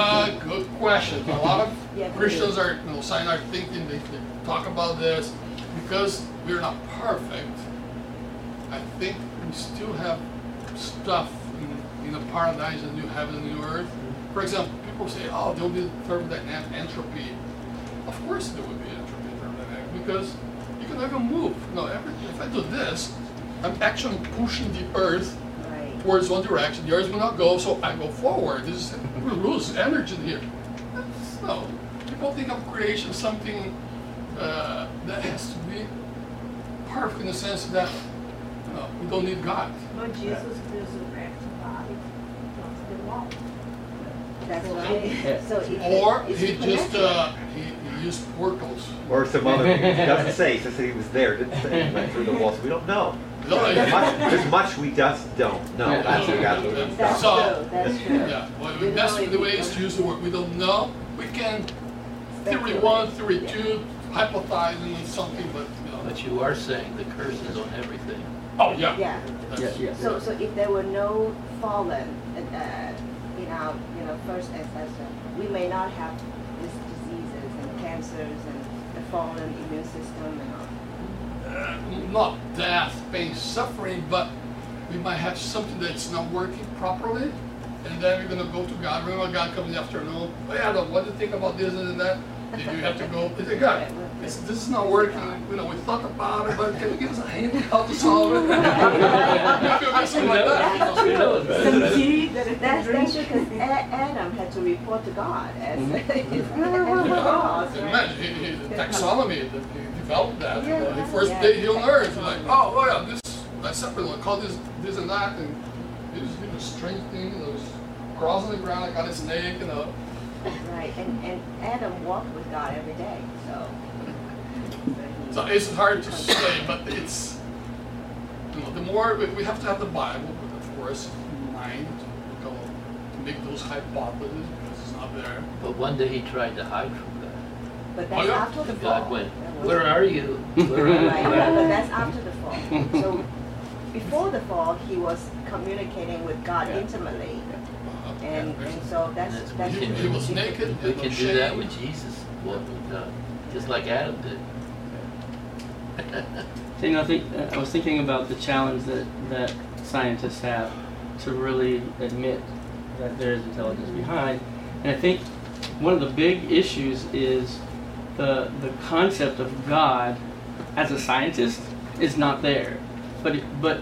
Good question. A lot of Christians are, are thinking, they talk about this. because we're not perfect, I think we still have stuff in the paradise, the new heaven and new earth. For example, people say, oh, there will be thermodynamic entropy. Of course there will be entropy thermodynamic, because you can never move. No, if I do this, I'm actually pushing the earth towards one direction. The earth will not go, so I go forward. We lose energy here. No. People think of creation something that has to be perfect in the sense that we don't need God. But Jesus resurrected the body. They won't. That's right. So Or he just he used portals. Or some other, it doesn't say, it says that he was there, didn't say he went through the walls, we don't know. There's much we just don't know. That's what we got to do. That's true. That's true. Yeah, well, that's the way is to use the word. We don't know. We can theory one, theory two, hypothesizing on something, but But you are saying the curse is on everything. Oh yeah. Yeah. So if there were no fallen in our first ancestor, we may not have these diseases and cancers and the fallen immune system and all. Not death, pain, suffering, but we might have something that's not working properly, and then we're gonna go to God. Remember, God comes in the afternoon. Oh yeah, what do you think about this and that? Then you have to go. Say, God, this is not working. We thought about it, but can you give us a hint how to solve it? Something like that. That's true, because Adam had to report to God as Imagine the taxonomy that he developed that. The first day he on earth, like, oh yeah, that's separate. I call this and that, and he was doing strange things. He was crossing the ground. I got a snake, Right, and Adam walked with God every day, so it's hard to say, but it's the more we have to have the Bible, of course, in mind to make those hypotheses because it's not there. But one day he tried to hide from God. But that's after the And fall. God went, where are you? Where are you? Right, but that's after the fall. So before the fall, he was communicating with God intimately. And so that's He was naked. We can do that with Jesus, walk with God, just like Adam did. So, I was thinking about the challenge that scientists have to really admit that there is intelligence behind, and I think one of the big issues is the concept of God as a scientist is not there. But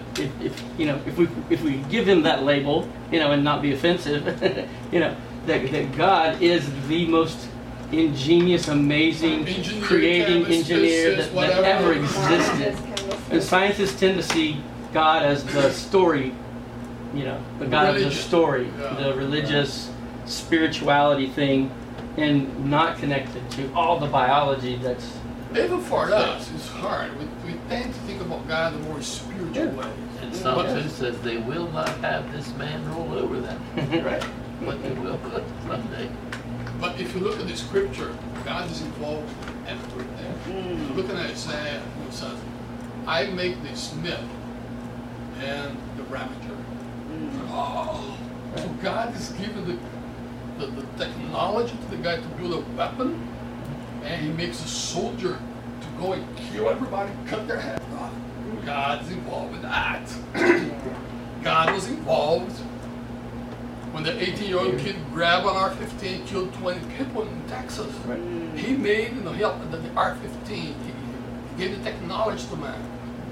if we give him that label, and not be offensive, that God is the most ingenious, amazing, creating engineer that ever existed. And scientists tend to see God as the story, the God of the story, the religious spirituality thing, and not connected to all the biology that's. Even for us, it's hard. We tend to think about God in a more spiritual way. And Psalm 2 says they will not have this man roll over them. Right. But they will someday. But if you look at the scripture, God is involved in everything. Looking at Isaiah, it says, I make the smith and the ravager. Oh, so God is giving the technology to the guy to build a weapon, and he makes a soldier to go and kill everybody, cut their head off. God's involved with that. God was involved when the 18-year-old kid grabbed an R-15, killed 20 people in Texas. Right. He made, the R-15. He gave the technology to man.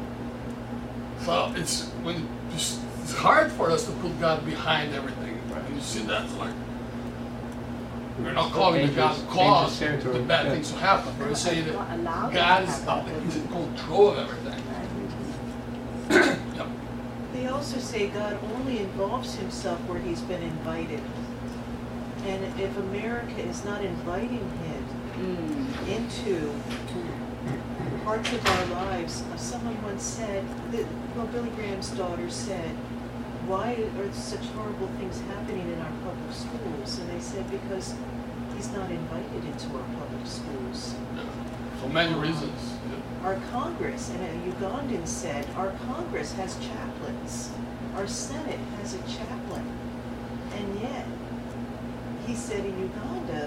So it's hard for us to put God behind everything. Right? You see, that's like. We're not calling the God cause the bad things to happen. We're saying that God is He's in control of everything. Yep. They also say God only involves himself where he's been invited. And if America is not inviting him into parts of our lives, someone once said, Billy Graham's daughter said, why are such horrible things happening in our public schools? And they said, because he's not invited into our public schools. For many reasons. Our Congress, and a Ugandan said, our Congress has chaplains. Our Senate has a chaplain. And yet, he said in Uganda,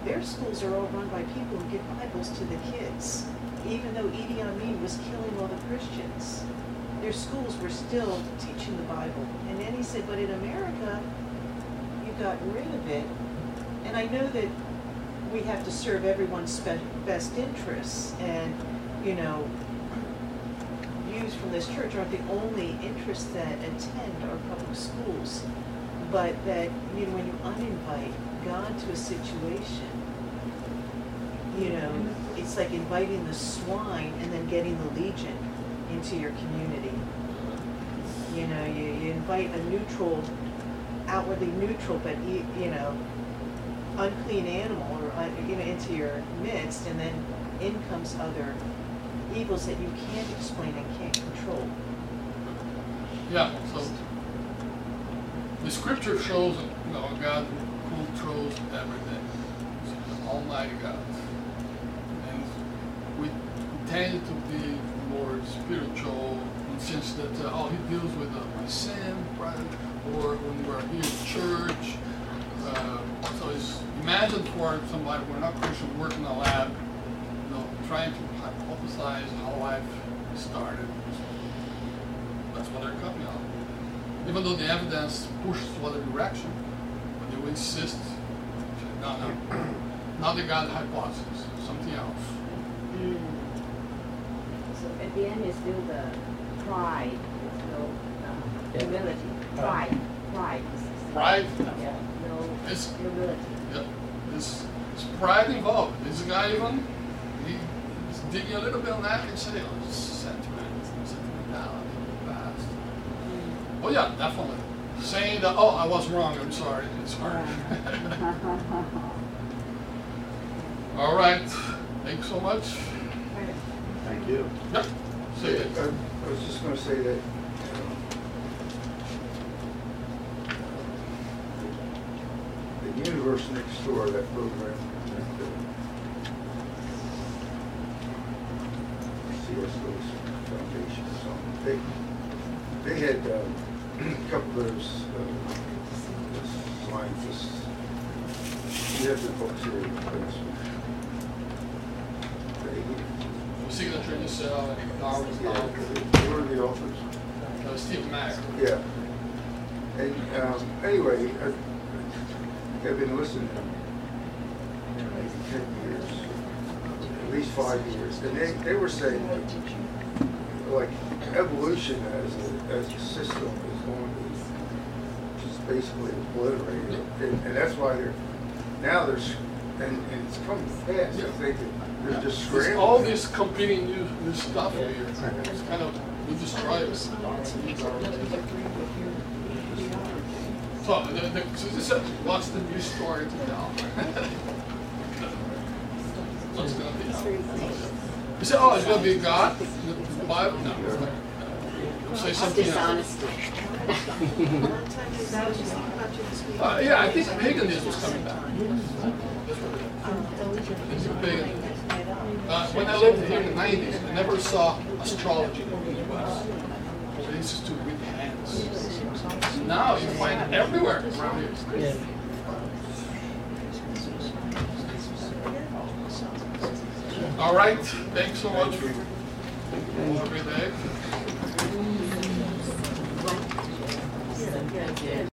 their schools are all run by people who give Bibles to the kids. Even though Idi Amin was killing all the Christians, their schools were still teaching the Bible. And then he said, but in America, you got rid of it. And I know that we have to serve everyone's best interests, and, you know, views from this church aren't the only interests that attend our public schools, but that, you know, when you uninvite God to a situation, you know, it's like inviting the swine and then getting the legion into your community. You know, you invite a neutral, outwardly neutral, but, you know, unclean animal or, you know, into your midst, and then in comes other evils that you can't explain and can't control. Yeah, so the scripture shows, you know, God who controls everything. He's the Almighty God. And we tend to be more spiritual in the sense that, he deals with my sin, right? Or when we're here in church. So it's, imagine for somebody, we're not Christian, working in a lab, you know, trying to hypothesize how life started. That's what they're coming out. Even though the evidence pushes to other direction, but they will insist, no, not the God hypothesis, something else. So at the end is still the pride, humility, pride. Pride? Yeah, no It's, humility. yeah, there's pride involved. This guy even, he's digging a little bit on that and saying, oh, it's sentimentality in the past. Well, yeah, definitely. Saying that, I was wrong, I'm sorry, it's hard. All right, thanks so much. Thank you. Yep. Say it. I was just going to say that the universe next door, that program, C.S. Lewis Foundation or something, they had a couple of those scientists. You have the books here in the basement. Signature in the cell, Darwin's Yeah, dog. who are the authors? Steve Mack. Yeah. And anyway, I've been listening to them maybe 10 years, at least 5 years, and they were saying that, like, evolution as a system is going to just basically obliterate it, and that's why there's and it's coming fast. Yeah. They're just There's scrambling. all this competing new stuff here. It's kind of, we destroy it. So, so this is, what's the new story to tell? What's going to be out? You say, it's going to be God? The Bible? No. Say something else. Yeah, I think paganism is coming back. It's paganism. When I lived here in the 90s, I never saw astrology in the US. So this is to read hands. Now you find it everywhere around here. Yeah. All right, thanks so much for every day.